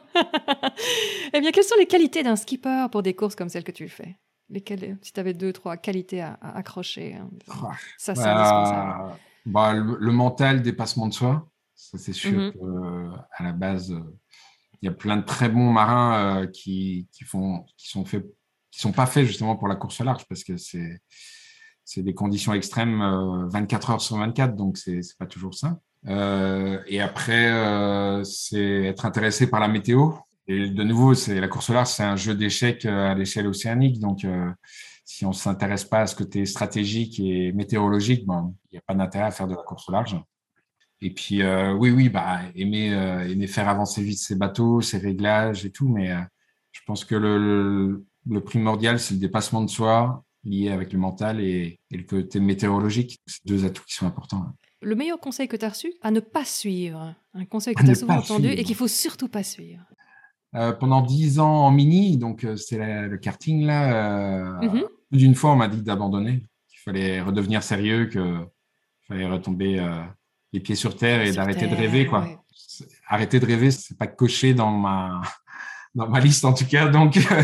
Eh bien, quelles sont les qualités d'un skipper pour des courses comme celles que tu fais? Lesquelles, si tu avais deux, trois qualités à, à accrocher, hein, ça, c'est bah, indispensable. Bah, le, le mental, dépassement de soi, ça c'est sûr mm-hmm. qu'à la base, il euh, y a plein de très bons marins euh, qui, qui, font, qui sont faits, qui sont pas faits justement pour la course au large parce que c'est c'est des conditions extrêmes euh, vingt-quatre heures sur vingt-quatre, donc c'est c'est pas toujours ça. Euh, et après, euh, c'est être intéressé par la météo. Et de nouveau, c'est la course au large, c'est un jeu d'échecs à l'échelle océanique, donc euh, si on ne s'intéresse pas à ce côté stratégique et météorologique, bon, il n'y a pas d'intérêt à faire de la course au large. Et puis, euh, oui, oui, bah, aimer, euh, aimer faire avancer vite ses bateaux, ses réglages et tout, mais euh, je pense que le, le, le primordial, c'est le dépassement de soi lié avec le mental et, et le côté météorologique. C'est deux atouts qui sont importants. Le meilleur conseil que tu as reçu, à ne pas suivre. Un conseil que tu as souvent entendu suivre. Et qu'il ne faut surtout pas suivre. Euh, pendant dix ans en mini, donc euh, c'est la, le karting là. Euh, mm-hmm. Plus d'une fois, on m'a dit d'abandonner, qu'il fallait redevenir sérieux, qu'il fallait retomber euh, les pieds sur terre et sur d'arrêter terre, de rêver, quoi. Ouais. Arrêter de rêver, c'est pas coché dans ma dans ma liste en tout cas, donc euh,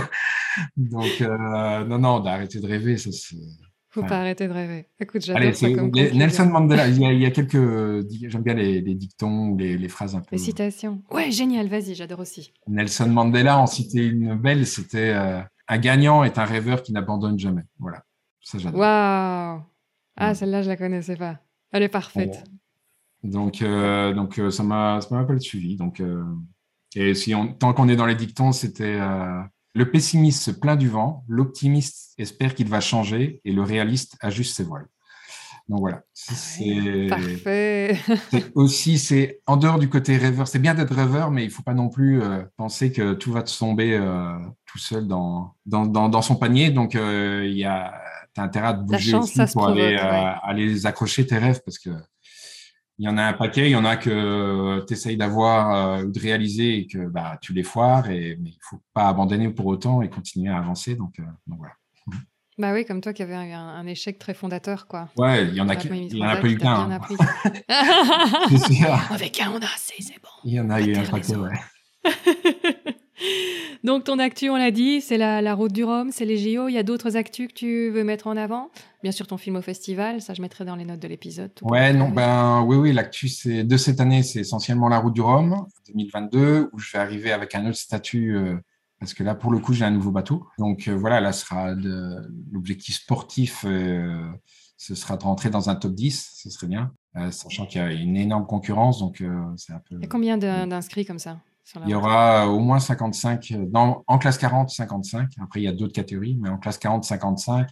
donc euh, non non, d'arrêter de rêver, ça c'est. Faut enfin, pas arrêter de rêver. Écoute, j'adore Allez, ça comme les, Nelson Mandela, il y, a, il y a quelques... J'aime bien les, les dictons ou les, les phrases un peu... Les citations. Ouais, génial, vas-y, j'adore aussi. Nelson Mandela en citait une belle, c'était euh, « Un gagnant est un rêveur qui n'abandonne jamais ». Voilà, ça j'adore. Waouh. Ah, ouais. Celle-là, je la connaissais pas. Elle est parfaite. Ouais. Donc, euh, donc euh, ça m'a ça m'a un peu suivi. Donc, euh, et si on, tant qu'on est dans les dictons, c'était... Euh, le pessimiste se plaint du vent, l'optimiste espère qu'il va changer et le réaliste ajuste ses voiles. Donc voilà. C'est, Parfait. C'est aussi, c'est en dehors du côté rêveur. C'est bien d'être rêveur, mais il ne faut pas non plus euh, penser que tout va te tomber euh, tout seul dans, dans, dans, dans son panier. Donc, euh, il y a, t'as intérêt à te bouger chance, aussi pour provoque, aller, ouais. euh, aller les accrocher tes rêves parce que il y en a un paquet, il y en a que tu essayes d'avoir ou euh, de réaliser et que bah, tu les foires, et, mais il ne faut pas abandonner pour autant et continuer à avancer. Donc, euh, donc voilà. Bah oui, comme toi qui avais un, un échec très fondateur, quoi. Ouais, il y en a, qui, il y en a pas eu qu'un. Hein. Avec un, on a assez, c'est bon. Il y en a eu un paquet, ouais. Donc, ton actu, on l'a dit, c'est la, la route du Rhum, c'est les J O. Il y a d'autres actus que tu veux mettre en avant? Bien sûr, ton film au festival, ça, je mettrai dans les notes de l'épisode. Ouais, non, ben, oui, oui, l'actu c'est, de cette année, c'est essentiellement la route du Rhum, deux mille vingt-deux, où je vais arriver avec un autre statut, euh, parce que là, pour le coup, j'ai un nouveau bateau. Donc, euh, voilà, là sera de, l'objectif sportif, euh, ce sera de rentrer dans un top dix, ce serait bien, euh, sachant qu'il y a une énorme concurrence, donc euh, c'est un peu... Il y a combien de, d'inscrits comme ça? Il y aura au moins cinquante-cinq, dans, en classe quarante, cinquante-cinq. Après, il y a d'autres catégories, mais en classe quarante, cinquante-cinq.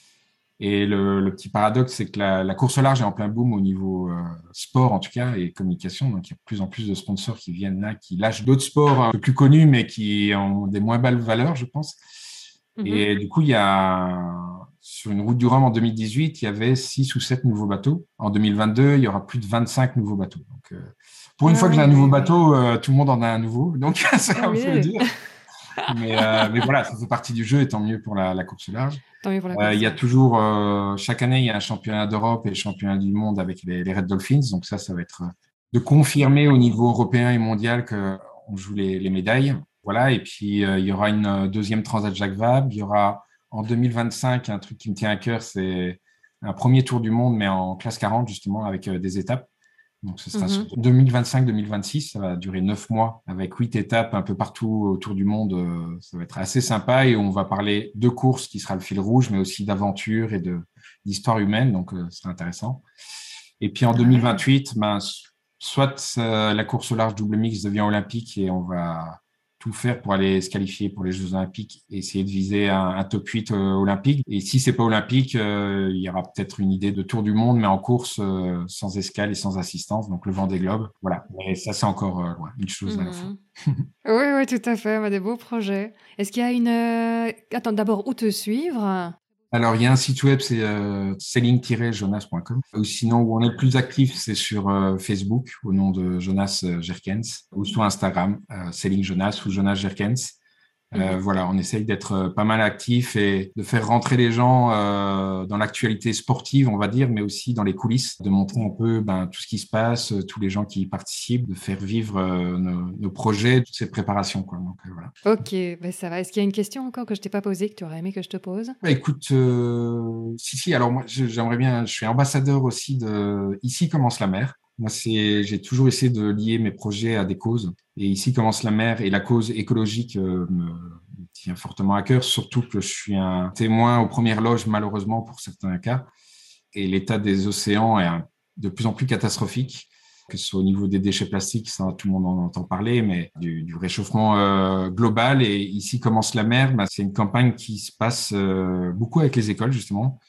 Et le, le petit paradoxe, c'est que la, la course au large est en plein boom au niveau euh, sport, en tout cas, et communication. Donc, il y a de plus en plus de sponsors qui viennent là, qui lâchent d'autres sports un peu plus connus, mais qui ont des moins belles valeurs, je pense. Mm-hmm. Et du coup, il y a, sur une route du Rhum en deux mille dix-huit, il y avait six ou sept nouveaux bateaux. En deux mille vingt-deux, il y aura plus de vingt-cinq nouveaux bateaux. Donc, euh, pour une ah, fois que j'ai un nouveau oui. bateau, euh, tout le monde en a un nouveau. Donc, c'est un oui. peu dur. mais, euh, mais voilà, ça fait partie du jeu et tant mieux pour la, la course au large. Tant mieux pour la course. Euh, il y a toujours, euh, chaque année, il y a un championnat d'Europe et un championnat du monde avec les, les Red Dolphins. Donc ça, ça va être de confirmer au niveau européen et mondial qu'on joue les, les médailles. Voilà, et puis euh, il y aura une deuxième Transat Jacques Vabre. Il y aura en deux mille vingt-cinq un truc qui me tient à cœur, c'est un premier tour du monde, mais en classe quarante justement, avec euh, des étapes. Donc, ce sera mm-hmm. sur deux mille vingt-cinq deux mille vingt-six. Ça va durer neuf mois avec huit étapes un peu partout autour du monde. Ça va être assez sympa et on va parler de courses qui sera le fil rouge, mais aussi d'aventure et de, d'histoire humaine. Donc, euh, ce sera intéressant. Et puis, en deux mille vingt-huit, ben, soit euh, la course au large double mix devient olympique et on va tout faire pour aller se qualifier pour les Jeux Olympiques et essayer de viser un, un top huit euh, olympique. Et si c'est pas olympique, euh, il y aura peut-être une idée de tour du monde, mais en course euh, sans escale et sans assistance, donc le Vendée Globe. Voilà. Mais ça, c'est encore euh, ouais, une chose mmh. à la fois. Oui, oui, tout à fait. On a des beaux projets. Est-ce qu'il y a une... Euh... Attends, d'abord, où te suivre ? Alors, il y a un site web, c'est euh, sailing tiret jonas point com. Ou sinon, où on est le plus actif, c'est sur euh, Facebook, au nom de Jonas Jerkens, ou sur Instagram, euh, Sailing Jonas ou Jonas Jerkens. Euh, mmh. Voilà, on essaye d'être pas mal actif et de faire rentrer les gens euh, dans l'actualité sportive, on va dire, mais aussi dans les coulisses, de montrer un peu ben, tout ce qui se passe, tous les gens qui y participent, de faire vivre euh, nos, nos projets, toutes ces préparations, quoi. Donc, euh, voilà. Ok, ben ça va. Est-ce qu'il y a une question encore que je t'ai pas posée, que tu aurais aimé que je te pose ? Bah, écoute, euh, si, si, alors moi, j'aimerais bien, je suis ambassadeur aussi de Ici commence la mer. Moi, c'est, j'ai toujours essayé de lier mes projets à des causes. Et Ici commence la mer et la cause écologique euh, me tient fortement à cœur, surtout que je suis un témoin aux premières loges, malheureusement, pour certains cas. Et l'état des océans est un, de plus en plus catastrophique, que ce soit au niveau des déchets plastiques, ça, tout le monde en entend parler, mais du, du réchauffement euh, global. Et Ici commence la mer, bah, c'est une campagne qui se passe euh, beaucoup avec les écoles, justement.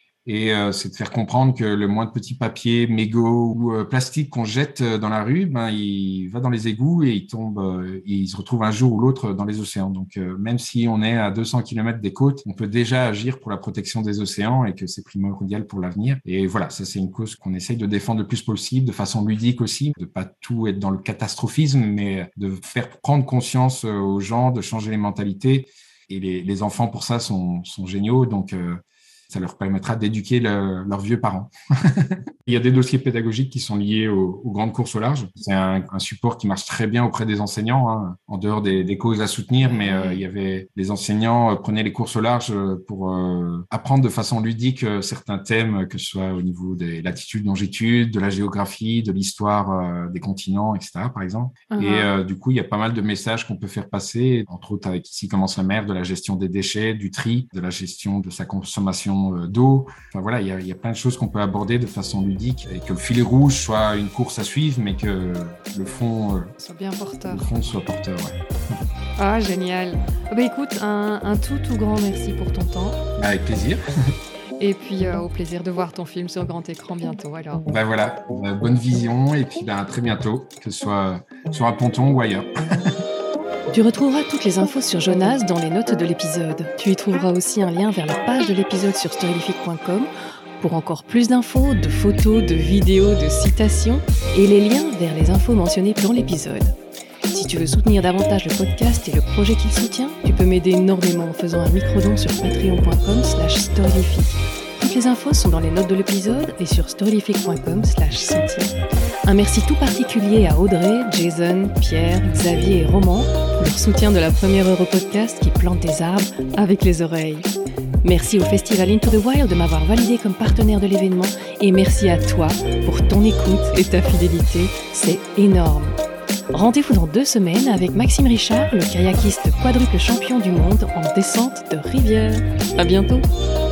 Et euh, c'est de faire comprendre que le moins de petits papiers, mégots ou euh, plastique qu'on jette dans la rue, ben il va dans les égouts et il tombe, euh, et il se retrouve un jour ou l'autre dans les océans. Donc euh, même si on est à deux cents kilomètres des côtes, on peut déjà agir pour la protection des océans et que c'est primordial pour l'avenir. Et voilà, ça c'est une cause qu'on essaye de défendre le plus possible, de façon ludique aussi, de pas tout être dans le catastrophisme, mais de faire prendre conscience aux gens, de changer les mentalités. Et les, les enfants pour ça sont, sont géniaux, donc euh, ça leur permettra d'éduquer le, leurs vieux parents. Il y a des dossiers pédagogiques qui sont liés aux, aux grandes courses au large. C'est un, un support qui marche très bien auprès des enseignants, hein, en dehors des, des causes à soutenir, mais euh, il y avait les enseignants euh, prenaient les courses au large pour euh, apprendre de façon ludique euh, certains thèmes, que ce soit au niveau des latitudes, longitudes, de la géographie, de l'histoire euh, des continents, et cetera, par exemple. Uh-huh. Et euh, du coup, il y a pas mal de messages qu'on peut faire passer, entre autres avec Ici commence la mer, de la gestion des déchets, du tri, de la gestion de sa consommation d'eau. Enfin voilà, il y a, il y a plein de choses qu'on peut aborder de façon ludique et que le fil rouge soit une course à suivre, mais que le fond, euh, soit bien porteur. Le fond soit porteur, ouais. Ah, génial. Oh, bah, écoute, un, un tout, tout grand merci pour ton temps. Avec plaisir. Et puis, euh, au plaisir de voir ton film sur grand écran bientôt, alors. Ben voilà, euh, bonne vision et puis ben, à très bientôt, que ce soit sur un ponton ou ailleurs. Tu retrouveras toutes les infos sur Jonas dans les notes de l'épisode. Tu y trouveras aussi un lien vers la page de l'épisode sur storylific point com pour encore plus d'infos, de photos, de vidéos, de citations et les liens vers les infos mentionnées dans l'épisode. Si tu veux soutenir davantage le podcast et le projet qu'il soutient, tu peux m'aider énormément en faisant un microdon sur patreon point com slash storylific. Tout Toutes les infos sont dans les notes de l'épisode et sur storylifique point com slash sentier. Un merci tout particulier à Audrey, Jason, Pierre, Xavier et Roman pour leur soutien de la première Europodcast qui plante des arbres avec les oreilles. Merci au festival Into the Wild de m'avoir validé comme partenaire de l'événement et merci à toi pour ton écoute et ta fidélité, c'est énorme. Rendez-vous dans deux semaines avec Maxime Richard, le kayakiste quadruple champion du monde en descente de rivière. À bientôt!